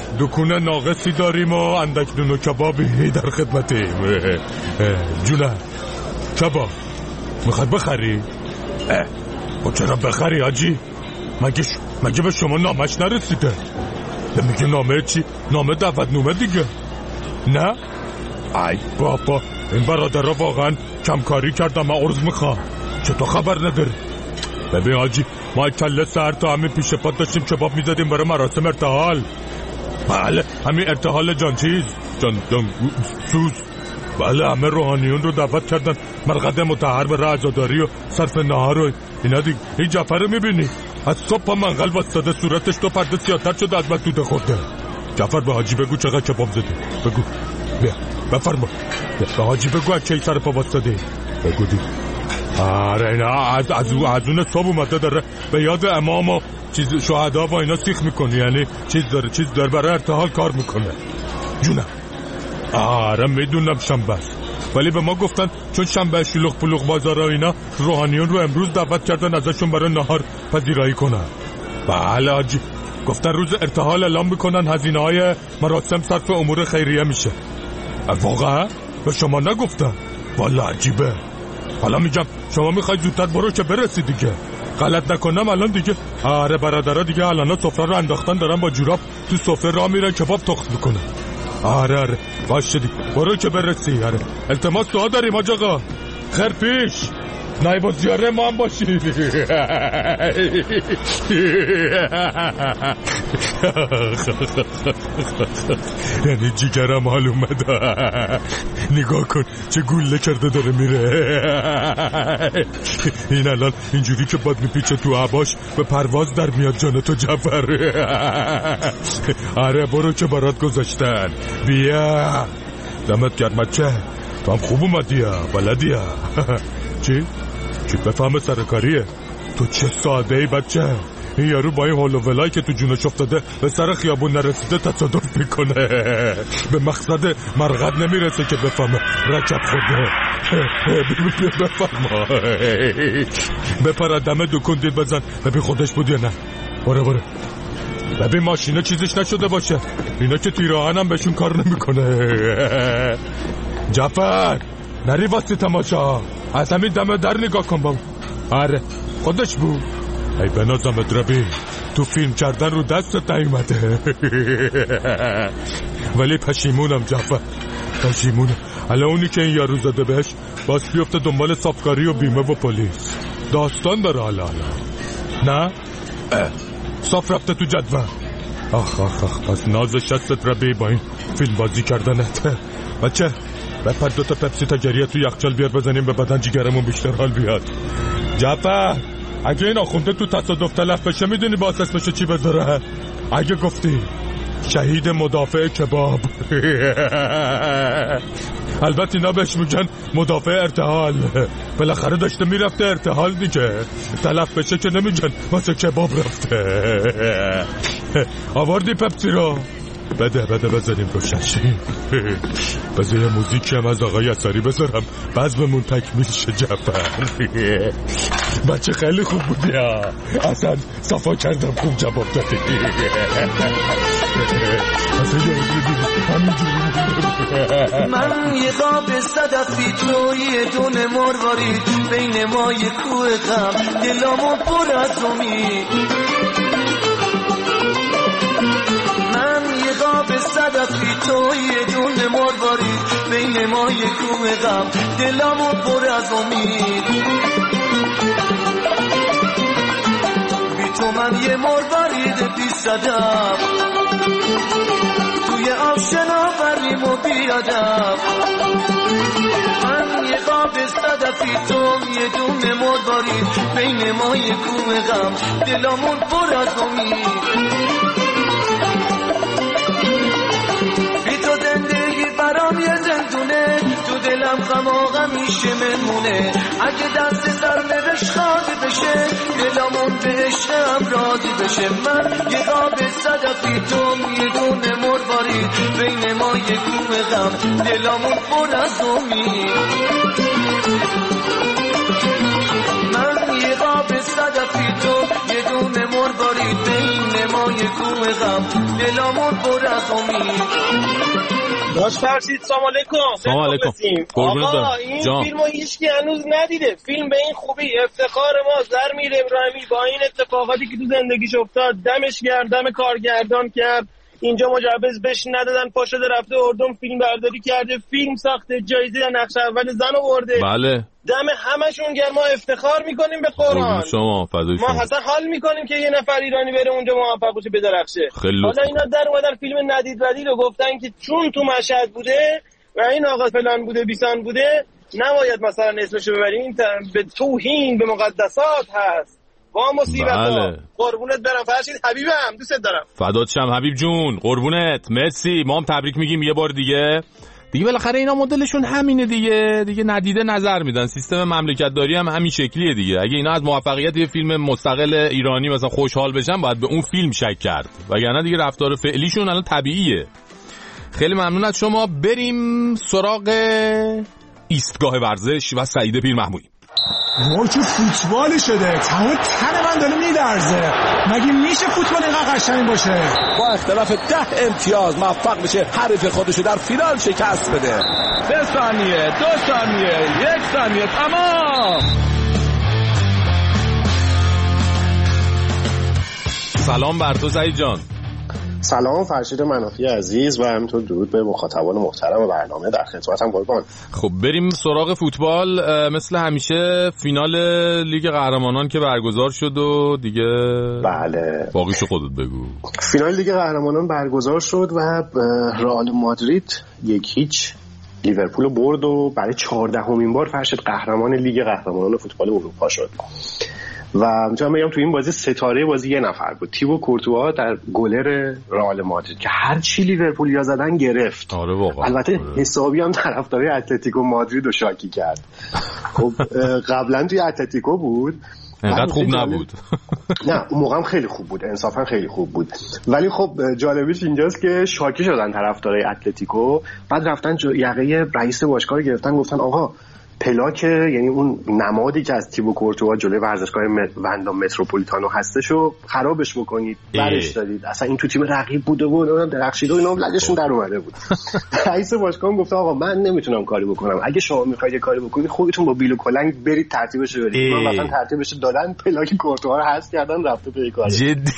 دکون ناقصی داریم و اندک دون و کبابی در خدمتیم. جونه کباب میخواد بخری؟ خب چرا بخری آجی؟ مگه به شما نامش نرسیده؟ میگه نامه چی؟ نامه دعوتنامه دیگه. نه؟ ای بابا این برادرها واقعا کمکاری کردم. من عرض میخوام چطور خبر نداری؟ ببین آجی ما کله سر تا همین پیش پات داشتیم کباب میزدیم برای مراسم ارتحال. بله همین ارتحال جان چیز جان سوز. بله همه روحانیون رو دعوت کردن. مرقد مطهر به عزاداری و صرف نهار و اینا دیگه. این جعفر رو میبینی از صبح منقل واسطاده صورتش تو پرده سیاتر شده از بس دوده خورده. جعفر به حاجی بگو چقدر کباب زدی. بگو بیا بفرما. به حاجی بگو از کی سر پا واسطاده. بگو دی. آره اینا از اون صبح اومده داره به یاد امام و چیز شهدا و اینا سیخ میکنه. یعنی چیز داره برای ارتحال کار میکنه. جونم آره میدونم شنبه است ولی به ما گفتن چون شنبه شلوغ پلوغ بازار اینا روحانیون رو امروز دعوت کردن ازشون برای نهار پذیرایی کنن. بله حاجی گفتن روز ارتحال اعلام میکنن هزینه های مراسم صرف امور خیریه میشه. واقعا به شما نگفتن؟ والا عجیبه. حالا میگم شما میخوای زودتر برو که برسی دیگه. غلط نکنم الان دیگه آره برادرها دیگه الان سفره رو انداختن دارن با جوراب تو سفره راه میرن کباب تخت میکنن. آره باشه دیگه برو که برسی. آره التماس دعا داریم حاج آقا. خیر پیش نایب الزیاره ما هم باشی. یعنی جیگرم حال اومده. نگاه کن چه گوله کرده داره میره. این الان اینجوری که باد میپیچه تو عباش به پرواز در میاد جان تو جعفر. آره برو که برات گذاشتن. بیا دمت گرم بچه تو هم خوب اومدی بلدی. چی بفهم سرکاریه تو چه ساده ای بچه. این یارو با این حال و ولایی که تو جونش افتاده به سر خیابون نرسیده تصادف میکنه. به مقصد مرقد نمیرسه که بفهمه رکب خورده. بفرما بپر دم دکون دید بزن ببین خودش بود یا نه. باره ببین ماشینه چیزش نشده باشه. اینا که تیراهن هم بهشون کار نمیکنه. جعفر نری واسه تماشا از همین دم در نگاه کن با. آره خودش بود. ای بنازم دربی تو فیلم کردن رو دستت نیومده. ولی پشیمونم جعفر پشیمونم. الان اونی که این یارو زده بهش باز بیفته دنبال صافکاری و بیمه و پلیس. داستان داره حالا نه صاف رفته تو جدول. آخ از ناز شستت ربی با این فیلم بازی کردنت. بچه بپر 2 تا پپسی تا گریه تو یخچال بیار بزنیم به بدن جیگرمون بیشتر حال بیاد. جعفر اگه این آخونده تو تصادف تلف بشه میدونی باعث اسمشو چی بذاره؟ اگه گفتی شهید مدافع کباب. البته اینا بهش میگن مدافع ارتحال. بالاخره داشته میرفته ارتحال دیگه. تلف بشه که نمیگن واسه کباب رفته. آوردی پپسی رو بده بذاریم روشنش. بذار یه موزیکی هم از آقای اثری بذارم بزممون تکمیل شه. جعفر بچه خیلی خوب بودی اصلا صفا کردم خوب جواب دادی. من یه قاب صدفی تو یه دونه مروارید بین ما یه کوه غم دلامو پر از امید. به صدفی تو یه دونه مروارید بین ما یه کوه غم دلمو پر از امید. بی تو من یه مروارید بی صدف توی آب شناوریم و بیادم. من یه قاب صدفی تو یه دونه مروارید بین ما یه کوه غم دلمو پر از امید. برام یه زندونه تو دلم غم آقا میشه منمونه. اگه دست سرنوشت خالی بشه دلمون به عشقم راضی بشه. من یه قاب صدفی تو یه دونه مروارید بین ما یه کوه غم دلمون پر از امید. من یه قاب صدفی تو یه دونه مروارید بین ما یه کوه غم دلمون پر از امید. داشت فرشید سلام علیکم. آقا این فیلمو هیچکی هنوز ندیده. فیلم به این خوبی افتخار ما زرمیر ابراهیمی با این اتفاقاتی که تو زندگیش افتاد دمش گرم، دم کارگردان کرد. اینجا مجوز بهش ندادن، پا شده رفته اردن فیلم برداری کرده، فیلم ساخته، جایزه نقش اول زن آورده. بله دم همشون گرم. ما افتخار میکنیم به قرآن. شما ما حتی حال میکنیم که یه نفر ایرانی بره اونجا موفق بشه بدرخشه. حالا اینا در اومدن فیلم ندید ردید رو گفتن که چون تو مشهد بوده و این آقا فلان بوده بیسان بوده نباید مثلا اسمشو ببریم، به توهین به مقدسات هست. با مصیبت ها. قربونت برم فرشید حبیبم، دوست دارم. فدات شم حبیب جون، قربونت، مرسی. ما هم تبریک میگیم یه بار دیگه بالاخره اینا مدلشون همینه دیگه ندیده نظر میدن. سیستم مملکت داری هم همین شکلیه دیگه. اگه اینا از موفقیت یه فیلم مستقل ایرانی مثلا خوشحال بشن باید به اون فیلم شک کرد، وگرنه دیگه رفتار فعلیشون الان طبیعیه. خیلی ممنون از شما. بریم سراغ ایستگاه ورزش و سعید پیر محمودی. موضوع فوتبال شده، تمام تن من داره میلرزه. مگه میشه فوتبال اینقدر قشنگ باشه؟ با اختلاف 10 امتیاز موفق بشه حریف خودشو در فینال شکست بده. 3 ثانیه، 2 ثانیه، 1 ثانیه، تمام. سلام بر تو سعید جان. سلام فرشید منافی عزیز و همینطور درود به مخاطبان محترم برنامه، در خدمتم قربان. خب بریم سراغ فوتبال. مثل همیشه فینال لیگ قهرمانان که برگزار شد و دیگه بله باقیشو خودت بگو. فینال لیگ قهرمانان برگزار شد و رئال مادرید 1-0 لیورپول برد و برای 14مین بار فرشید قهرمان لیگ قهرمانان فوتبال اروپا شد. و میتونم بگم تو این بازی ستاره بازی یه نفر بود، تیبو کورتوا در گلر رئال مادرید که هر چی لیورپولیا زدن گرفت. آره واقعا. البته حسابی هم طرفدارای اتلتیکو مادرید رو شاکی کرد. خب قبلا توی اتلتیکو بود، انقدر خوب نبود. نه اون موقع هم خیلی خوب بود، انصافا خیلی خوب بود، ولی خب جالبیش اینجاست که شاکی شدن طرفدارای اتلتیکو. بعد رفتن یقه رئیس باشگاه رو گرفتن، گفتن آقا پلاک، یعنی اون نمادی که از تیبو کورتوا جلوی ورزشگاه وندا متروپولیتانو هستشو خرابش بکنید، برش دارید. اصلا این تو تیم رقیب بوده بود، درخشیده و اینا لجشون در اومده بود. رئیس باشگاه گفت آقا من نمیتونم کاری بکنم، اگه شما میخواید کاری بکنید خودتون با بیل و کلنگ برید ترتیبش رو برید. من مثلا ترتیبش دادن، پلاک کورتوا رو حذف کردن، رفته پی کار. جدی؟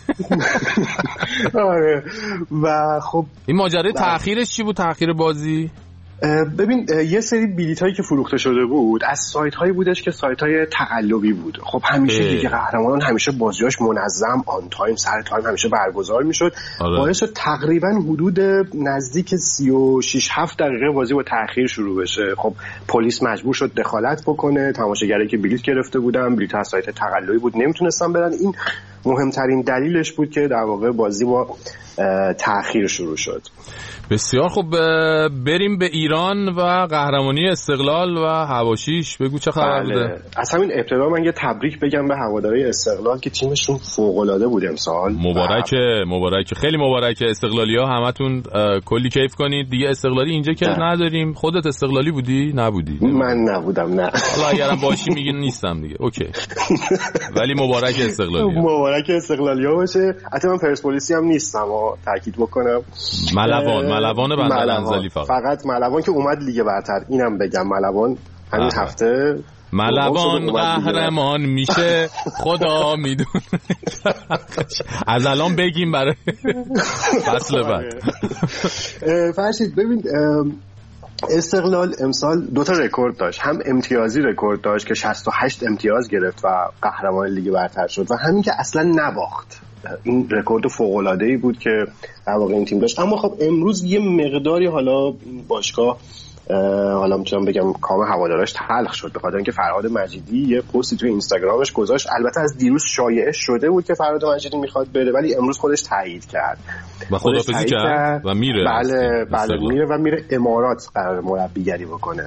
آره. و خب این ماجرای تأخیرش چی بود؟ تأخیر بازی؟ ببین یه سری بلیط هایی که فروخته شده بود از سایت هایی بودش که سایت های تقلبی بود. خب همیشه دیگه قهرمانان همیشه بازیاش منظم، آن تایم، سر تایم همیشه برگزار میشد. باعث شد تقریبا حدود نزدیک 36-7 دقیقه بازی با تأخیر شروع بشه. خب پلیس مجبور شد دخالت بکنه، تماشاگرایی که بلیط گرفته بودن، بلیط از سایت تقلبی بود، نمیتونستن برن. این مهمترین دلیلش بود که در واقع بازی با تأخیر شروع شد. بسیار خوب. بریم به ایران و قهرمانی استقلال و حواشیش. بگو چه خبر بوده؟ از همین ابتدا من یه تبریک بگم به هواداری استقلال که تیمشون فوق‌العاده بود امسال. مبارکه خیلی مبارکه. استقلالی‌ها همتون کلی کیف کنید دیگه. استقلالی اینجا که نداریم. خودت استقلالی بودی؟ نبودی؟ من نبودم. نه حالا اگرم باشی میگین نیستم دیگه. اوکی. ولی مبارک استقلالی‌ها. مبارک استقلالی‌ها باشه. حتی من پرسپولیسی هم نیستم، تاکید بکنم. ملوان بندر انزلی فقط ملوان که اومد لیگ برتر. اینم بگم ملوان همین هفته ملوان قهرمان میشه، خدا میدونه. از الان بگیم برای فصل بعد. فرشید ببین استقلال امسال 2 تا رکورد داشت، هم امتیازی رکورد داشت که 68 امتیاز گرفت و قهرمان لیگ برتر شد و همین که اصلا نباخت. این رکورد فوق‌العاده‌ای بود که در واقع این تیم داشت. اما خب امروز یه مقداری حالا باشگاه حالا میتونم بگم کام هوادارش تلخ شد، به خاطر اینکه فرهاد مجیدی یه پستی توی اینستاگرامش گذاشت. البته از دیروز شایعه شده بود که فرهاد مجیدی میخواد بره، ولی امروز خودش تایید کرد و خدافظی کرد و میره. بله میره و میره امارات قرار مربیگری بکنه.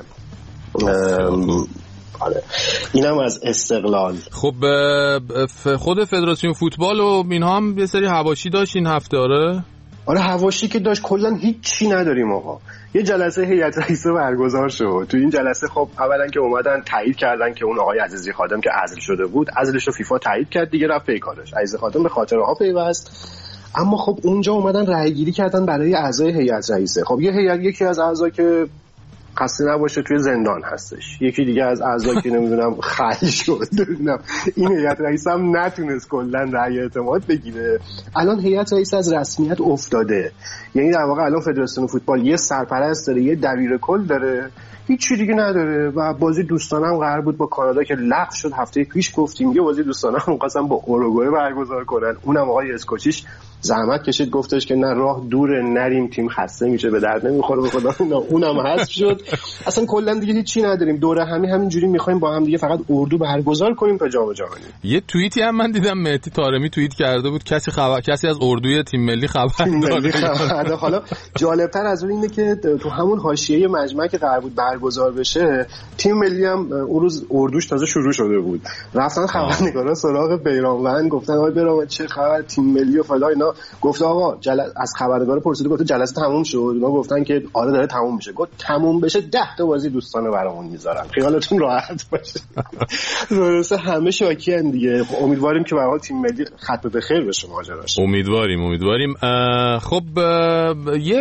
آره اینم از استقلال. خب خود فدراسیون فوتبال و اینها هم یه سری حواشی داشت این هفته. آره حواشی که داشت کلا هیچی نداریم آقا. یه جلسه هیئت رئیسه برگزار شد. تو این جلسه خب اولا که اومدن تایید کردن که اون آقای عزیزی خادم که عزل شده بود، عزلش رو فیفا تایید کرد دیگه، رفت پی کارش. عزیزی خادم به خاطرها پیوست. اما خب اونجا اومدن رأی گیری کردن برای اعضای هیئت رئیسه. خب یکی از اعضا که خسته نباشه توی زندان هستش، یکی دیگه از اعضا که نمیدونم خل شد، نمیدونم این هیئت رئیس هم نتونست کلا رأی اعتماد بگیره. الان هیئت رئیس از رسمیت افتاده، یعنی در واقع الان فدراسیون فوتبال یه سرپرست داره، یه دبیر کل داره، هیچ چیزی دیگه نداره. و بازی دوستانه هم قرار بود با کانادا که لغو شد، هفته پیش گفتیم یه بازی دوستانه هم قسم با اوروگوئه برگزار کنن، اونم آقای اسکوچیش زحمت کشید گفتش که نه راه دوره نریم، تیم خسته میشه به درد نمیخوره به خدا، اونم حذف شد. اصلا کلا دیگه هیچی نداریم، دوره همینجوری میخوایم با هم دیگه فقط اردو برگزار کنیم تا جام جهانی. یه توییتی هم من دیدم مهدی طارمی توییت کرده بود، کسی از اردوی تیم ملی خبر داره. حالا جالبتر از اون اینه که تو همون حاشیه مجمع که قرار بود برگزار بشه، تیم ملی هم اون روز اردوش تازه شروع شده بود، رفتن خبرنگارا سراغ بیرانوند گفتن آقا بیرانوند چه خبر تیم ملی و فلان اینا، گفت آقا از خبرنگار پرسید گفت جلسه تموم شد، اونا گفتن که آره داره تموم میشه، گفت تموم بشه 10 تا بازی دوستانه برامون میذارن، خیالتون راحت باشه. درسته همه شاکیان دیگه. امیدواریم که به هر حال تیم ملی ختم به خیر بشه ماجراش. امیدواریم. خب یه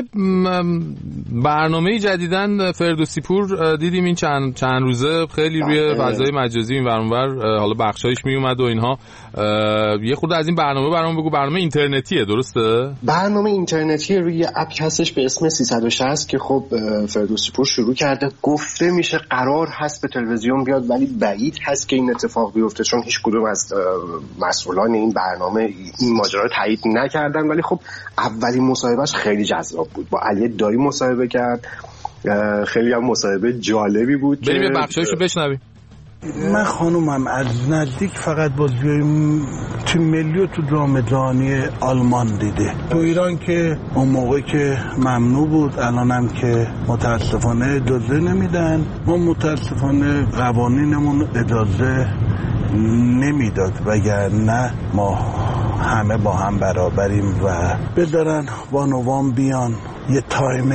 برنامه جدیدن فردوسی پور دیدیم این چند روزه خیلی روی فضای مجازی این ور اونور حالا بخشایش می اومد و اینها. یه خورده از این برنامه برام بگو. برنامه اینترنتیه درسته؟ برنامه اینترنتیه، روی اپ هستش به اسم 360 که خب فردوسی پور شروع کرده. گفته میشه قرار هست به تلویزیون بیاد ولی بعید هست که این اتفاق بیفته، چون هیچ کدوم از مسئولان این برنامه این ماجرا رو تایید نکردن. ولی خب اولین مصاحبهش خیلی جذاب بود، با علی دایی مصاحبه کرد، خیلی هم مصاحبه جالبی بود. بریم یه بخشایشو بشنویم. من خانومم از نزدیک فقط بازی‌های تیم ملی رو تو جام جهانی آلمان دیده. تو ایران که اون موقع که ممنوع بود، الانم که متاسفانه اجازه نمیدن. ما متاسفانه قوانینمون اجازه نمیداد، وگرنه ما همه با هم برابریم و بذارن بانوان بیان یه تایم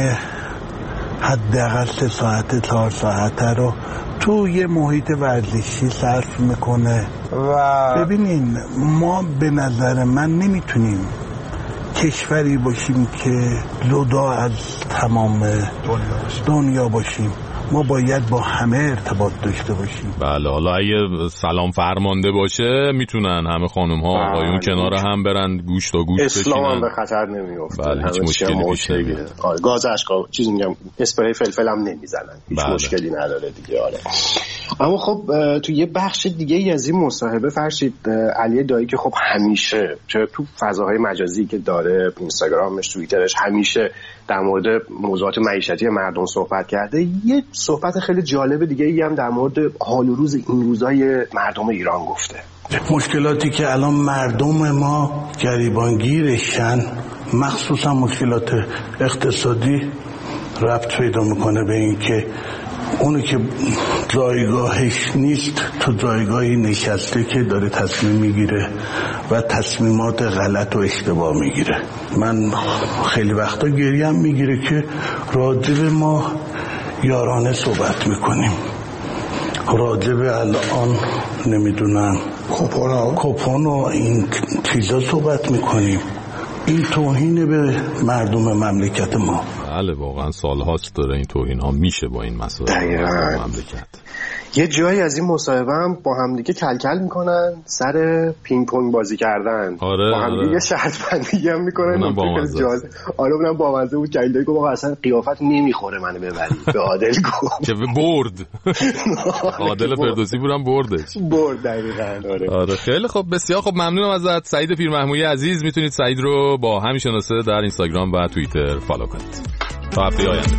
حداقل 3 ساعت 4 ساعته رو تو یه محیط ورزشی صرف میکنه. و ببینین ما به نظر من نمیتونیم کشوری باشیم که جدا از تمام دنیا باشیم، ما باید با همه ارتباط داشته باشیم. بله، حالا اگه سلام فرمانده باشه میتونن همه خانم ها آقایون کنار هم برن گوش تا گوش بشینن، اسلام هم به خطر نمیفته. بله، هیچ مشکلی پیش نمیاد. گاز اشکا چیزی میگم، اسپری فلفل هم نمیزنن، هیچ مشکلی نداره دیگه. آره. اما خب تو یه بخش دیگه ای از این مصاحبه فرشید علی دایی که خب همیشه چه تو فضاهای مجازی که داره، اینستاگرامش، توییترش، همیشه در مورد موضوعات معیشتی مردم صحبت کرده، یه صحبت خیلی جالب دیگه ای هم در مورد حال و روز این روزای مردم ایران گفته. مشکلاتی که الان مردم ما گریبانگیرشن، مخصوصا مشکلات اقتصادی، ربط پیدا میکنه به این که اونی که جایگاهش نیست تو جایگاهی نشسته که داره تصمیم میگیره و تصمیمات غلط و اشتباه میگیره. من خیلی وقتا گریم میگیره که راجب ما یارانه صحبت میکنیم، راجب الان نمیدونم کوپون و این چیزا صحبت میکنیم. این توهین به مردم مملکت ما. بله واقعا سالهاست داره این توهین ها میشه با این مسائل مملکت. یه جایی از این مصاحبه هم با همدیگه کلکل میکنن سر پینگ پونگ بازی کردن. آره، با همدیگه یه شرط بندی هم میکنن. آره اونم بامزه بود. جلیلی گفت آقا اصلا قیافت نمیخوره منو ببری. به عادل گفت که برد. عادل فردوسی بودم بردش. برد دقیقاً. آره خیلی خب، بسیار خب، ممنونم ازت سعید پیرمحمودی عزیز. میتونید سعید رو با همین شناسه در اینستاگرام و توییتر فالو کنید. تا هفته آینده.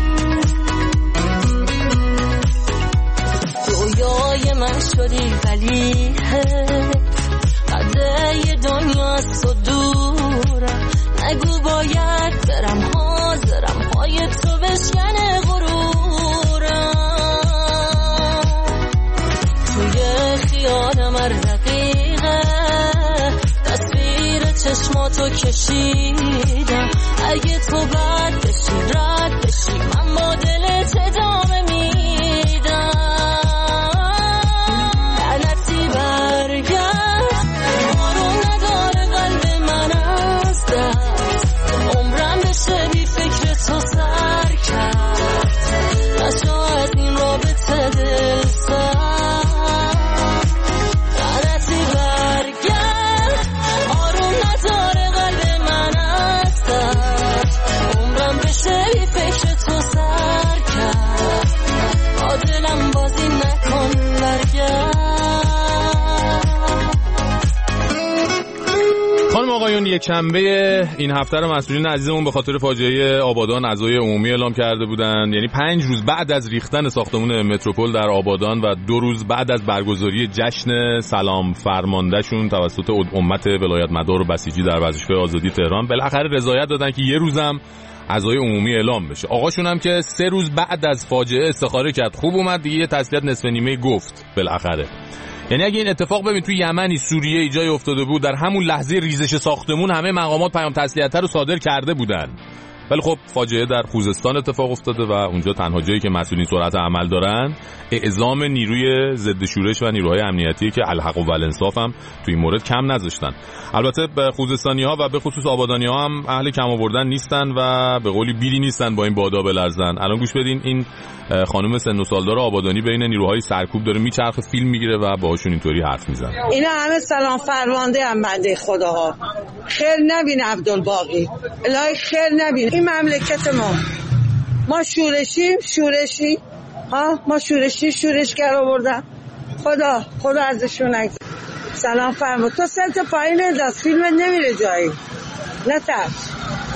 رویای من شدی ولی قده دنیا از تو دورم، نگو باید برم، حاضرم پای تو بشکنه غرورم، توی خیالم رقیقه تصویر چشماتو کشیدم، اگه تو بد بشی رد بشی من با دلت ادامه میدم، لعنتی برگرد، بارون نداره قلب من از آقایون، یک شنبه این هفته رو مسئولین عزیزمون به خاطر فاجعه آبادان عزای عمومی اعلام کرده بودن. یعنی 5 روز بعد از ریختن ساختمان متروپول در آبادان و 2 روز بعد از برگزاری جشن سلام فرماندهشون توسط امت ولایت مدار و بسیجی در ورزشگاه آزادی تهران، بالاخره رضایت دادن که یه روزم عزای عمومی اعلام بشه. آقاشون هم که 3 روز بعد از فاجعه استخاره کرد، خوب اومد دیگه، یه تسلیت نصف نیمه گفت بالاخره. یعنی اگه این اتفاق ببین توی یمنی، سوریه جای افتاده بود، در همون لحظه ریزش ساختمون همه مقامات پیام تسلیت رو صادر کرده بودن. ولی خب فاجعه در خوزستان اتفاق افتاده و اونجا تنها جایی که مسئولین سرعت عمل دارن اعزام نیروی ضد شورش و نیروهای امنیتی که الحق و الانصاف هم توی این مورد کم نذاشتن. البته به خوزستانی‌ها و به خصوص آبادانی‌ها هم اهل کم آوردن نیستن و به قولی بیلی نیستن با این بادا بلرزن. الان گوش بدین، این خانم سن و سالدار آبادانی بین نیروهای سرکوب داره میچرخه، فیلم میگیره و باهاشون اینطوری حرف میزنه. اینا همه سلام فرمانده هم بنده خداها. خیر نبین عبدالباقی، الهی خیر نبین این مملکت ما شورشی ما شورشگر آوردن. خدا ازشون نگذاره. سلام فرما، تو سنت پایین از فیلمت نمیره جایی، نترس.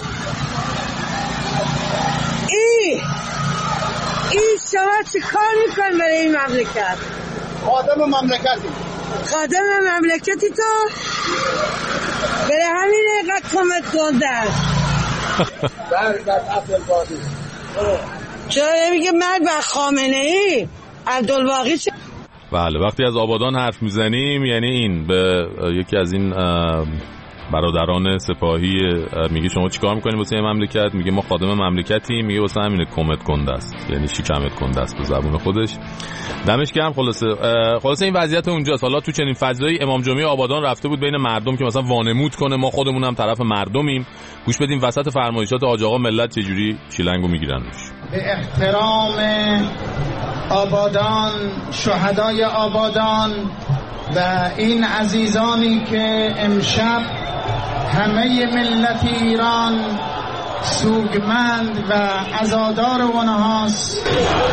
این شما چه کار میکن برای این مملکت؟ خادم مملکتی تو؟ برای همین اینقدر کمت گندن. چرا نمیگه مرد بر خامنه ای؟ عبدالباقی چه؟ بله، وقتی از آبادان حرف میزنیم یعنی این به یکی از این برادران سپاهی میگه شما چیکار میکنید واسه این مملکت؟ میگه ما خادم مملکتی. میگه واسه همینه کمت کنده است، یعنی شکمت کنده است به زبون خودش. دمش گرم. خلاصه این وضعیت اونجاست. حالا تو چنین فضایی امام جمعه آبادان رفته بود بین مردم که مثلا وانمود کنه ما خودمون هم طرف مردمیم. گوش بدیم وسط فرمایشات حاج آقا ملت چجوری شیلنگو میگیرنش. به احترام آبادان، شهدای آبادان و این عزیزانی که امشب همه ملت ایران سوگمند و عزادار اونهاست.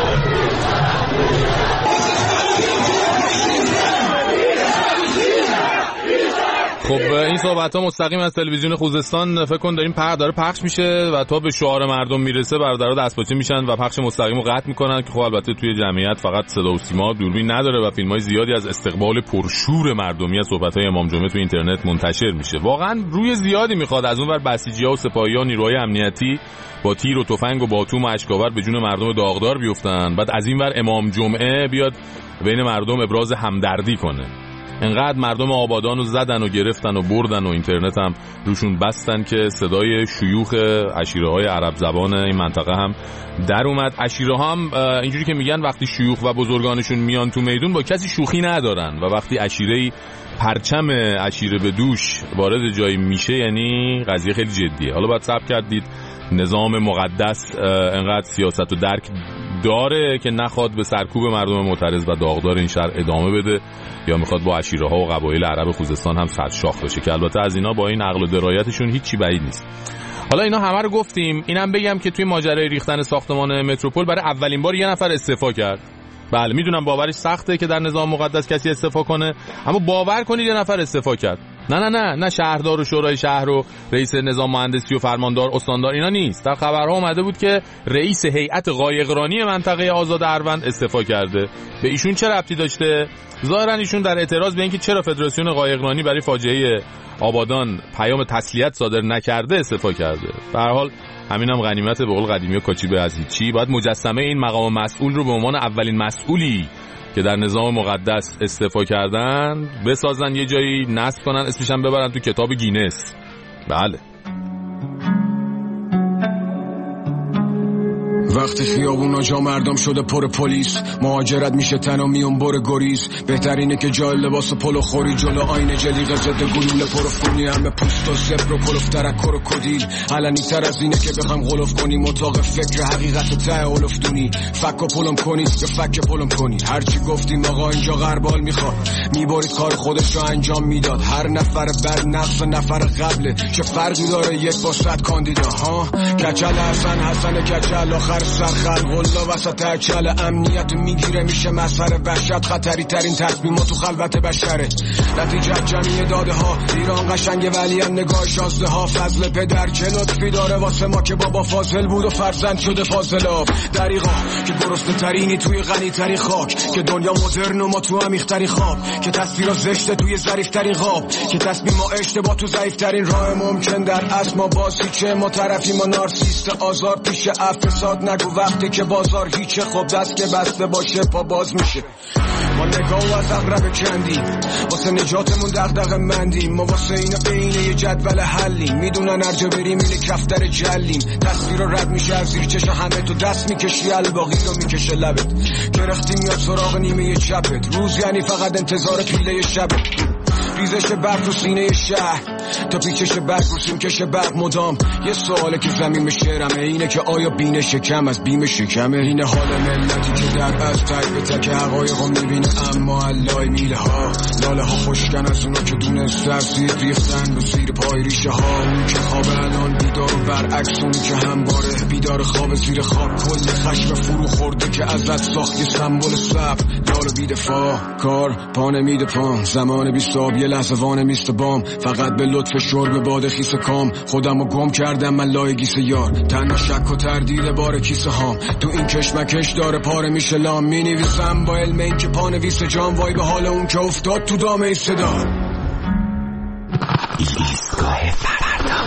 خب این صحبت ها مستقیم از تلویزیون خوزستان فکر کن داره پخش میشه و تا به شعار مردم میرسه برادرها دستپاچه میشن و پخش مستقیم رو قطع میکنن که خب البته توی جمعیت فقط صدا و سیما دوربین نداره و فیلم‌های زیادی از استقبال پرشور مردمی از صحبت‌های امام جمعه توی اینترنت منتشر میشه. واقعا روی زیادی میخواد از اون ور بسیجی‌ها و سپاهی‌ها و نیروهای امنیتی با تیر و تفنگ و باتوم و اشکاور به جون مردم داغدار بیفتن، بعد از این ور امام جمعه بیاد بین مردم ابراز همدردی کنه. انقدر مردم آبادان رو زدن و گرفتن و بردن و اینترنت هم روشون بستن که صدای شیوخ عشیره‌های عرب زبان این منطقه هم در اومد. عشیره‌ها هم اینجوری که میگن وقتی شیوخ و بزرگانشون میان تو میدون با کسی شوخی ندارن و وقتی عشیره‌ای پرچم عشیره به دوش وارد جایی میشه یعنی قضیه خیلی جدیه. حالا باید صبر کردید نظام مقدس انقدر سیاست و درک داره که نخواد به سرکوب مردم معترض و داغدار این شهر ادامه بده یا میخواد با عشیره‌ها و قبایل عرب خوزستان هم سرشاخ بشه که البته از اینا با این عقل و درایتشون هیچی بعید نیست. حالا اینا همه رو گفتیم، اینم بگم که توی ماجرای ریختن ساختمان متروپول برای اولین بار یه نفر استعفا کرد. بله میدونم باورش سخته که در نظام مقدس کسی استعفا کنه، اما باور کنید یه نفر استعفا کرد. نه شهردار و شورای شهر و رئیس نظام مهندسی و فرماندار استاندار اینا نیست. در خبرها اومده بود که رئیس هیئت قایقرانی منطقه آزاد اروند استعفا کرده. به ایشون چه ربطی داشته؟ ظاهرا ایشون در اعتراض به اینکه چرا فدراسیون قایقرانی برای فاجعه آبادان پیام تسلیت صادر نکرده استعفا کرده. به هر حال همینم غنیمت به قول قدیمی کاچیبه از هیچی. باید مجسمه این مقام مسئول رو به عنوان اولین مسئولی که در نظام مقدس استعفا کردن بسازن، یه جایی نصب کنن، اسمش هم ببرن تو کتاب گینس. بله وقتی خیابونا جا مردم شده پر پلیس، مهاجرت میشه تنها میون بر گریز. بهترینه که جای لباس پلو خوری جلو آینه جلیقه ضد گلوله پروفونی، همه پوست و صفر و کلوف ترکر و کدیل. علنی تر از اینه که بخوام غلوف کنیم اتاق فکر حقیقت و ته اولفتونی. فک و پلم کنی یا فک پلم کنی، هرچی گفتیم آقا اینجا غربال میخواد میبارید کار خودش رو انجام میداد. هر نفر بعد نقص نفر قبله، چه فرقی داره یک با 100 کاندیدا ها. کچل حسن کچل آخر سر خلق الله وسط اکل امنیت میگیره میشه مسئله وحشت خطری ترین تصمیمات تو خلوت بشره نتیجه جمعی داده ها ایران قشنگ ولی هم نگاه شازده ها فضل پدر که لطفی داره واسه ما که بابا فاضل بود و فرزند شده فاضلاب دریغا که گرسنه ترینی توی غنی ترین خاک که دنیا مدرن و ما تو عمیق ترین خواب که تصویر زشته توی ظریف ترین خواب که تصمیم ما اشتباه تو ضعیف ترین راه ممکن در اصل ما بازی چه ما طرفی ما نارسیست آزار پیش افساد نگو وقتی که بازار هیچه خب دست که بسته باشه پا باز میشه ما نگاه از اقرب کندیم واسه نجاتمون دغدغه مندیم ما واسه اینا عین یه جدول حلیم میدونن هر جا بریم این کفتر جلیم تصویر رد میشه از زیر چشم همه تو دست میکشی الباقی رو میکشه لبت گرفتیم یا سراغ نیمه چپت روز یعنی فقط انتظار پیله شبت ریزش برف تو سینه شهر تا پیچش برگ رو سیمکش برق مدام یه سواله که زمین به شعرمه اینه که آیا بین شکم از بیم شکمه اینه حال ملتی که در از تک به تک حقایق ها میبینه اما علای میله ها لاله ها خوشکن از اونا که دونست سیر ریختن رو زیر پای ریشه ها اون که خواب الان بیدار و برعکس اون که همباره بیدار خواب زیر خواب کل خشم فرو خورده که ازت ساخت یه سمبل صبر لاله بیدفاع کار پا نمیده پام زمان بیستاب یه لحظه وانه میست بام فقط به لطف شرب باد خیس کام خودمو گم کردم من لای گیس یار تنها شک و تردید بار کیسه هام تو این کشمکش داره پاره میشه لام می نویسم با علم این که پانویس جام وای به حال اون که افتاد تو دام این صدا ایستگاه فردا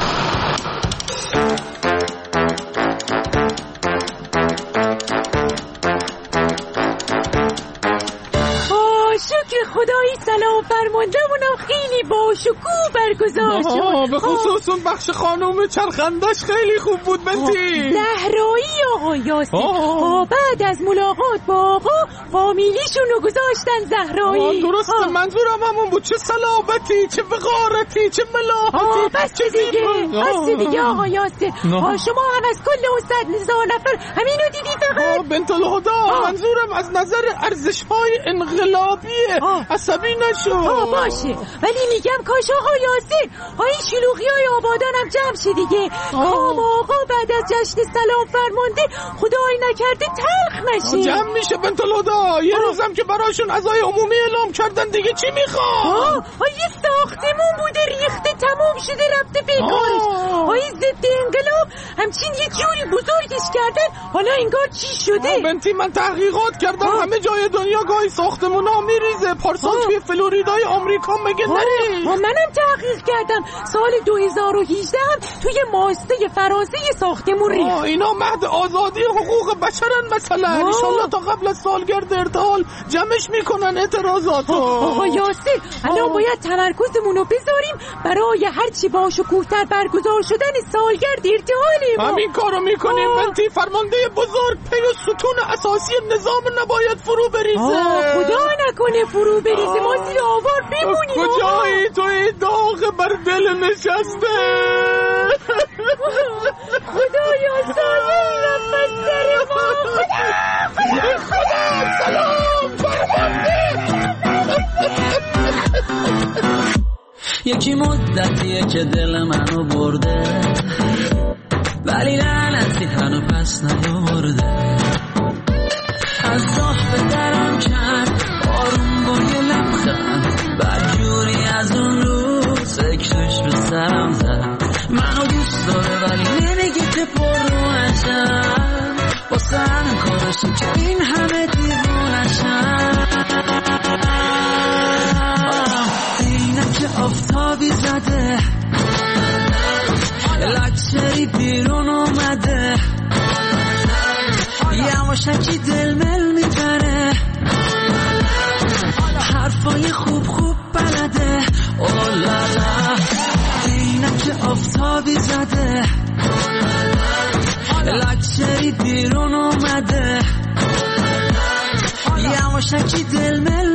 شکر خدایی سلام فرمانده‌مونم خیلی با شکوه برگزار شد به خصوص اون بخش خانوم چرخندش خیلی خوب بود بنتی زهرایی آقا یاسین بعد از ملاقات با آقا فامیلیشونو گذاشتن زهرایی درسته منظورم همون بود چه صلابتی چه وقارتی چه ملاحتی بس دیگه آقا یاسین شما هم از کل اون 100,000 نفر همینو دیدی فقط بنت الهدا منظورم از نظر ارزش‌های انقلابی عصبی نشو باشه ولی میگم کاش آقا یاسین این شلوغی‌های آبادان هم جمع شه دیگه آقا بعد از جشن سلام فرمانده خدای نکرده تلخ نشه جمع میشه بنت الهدا یه روزم که براشون عزای عمومی اعلام کردن دیگه چی میخواد یه ساختمون بوده ریخته تمام شده رفته پیکارش ضد انقلاب همچین یه جوری بزرگش کردن حالا انگار چی شده بنتی من تحقیقات کردم همه جای دنیا گاهی ساختمونا میریزه پارسال توی فلوریدای آمریکا مگه نری منم تحقیق کردم سال 2018 هم توی ماسته فرانسه یه ساختمون ریخت اینا مهد آزادی حقوق بشرن مثلا انشالله تا قبل از سالگرد ارتحال جمعش میکنن اعتراضاتو آقا یاسر الان باید تمرکزمون رو بذاریم برای هرچی با شکوه‌تر برگزار شدن سالگرد ارتحالیم همین کارو میکنیم بنتی فرمانده بزرگ پی و ستون اساسی نظام نباید فرو بریزه خدا نکنه فرو بریزه ما زیر آوار بمونیم کجایی توی داغ بر دل نشسته خدایا سایه رفت در ما خدا سلام فرمانده یکی مدتیه که دل منو برده ولی لعنتی هنو پس نیاورده از راه به درم کرد آروم با یه لبخند بدجوری از اون روز فکرش به سرم زد منو دوست داره ولی نمیگه که پر رو نشم واسه همین کارشم که این همه دیوونشم اینم که آفتابی زده لکچری بیرون اومده یواشکی دل مل میبره حرفای خوب بلده اولالا اینم که آفتابی زده لکچری بیرون اومده یواشکی دل مل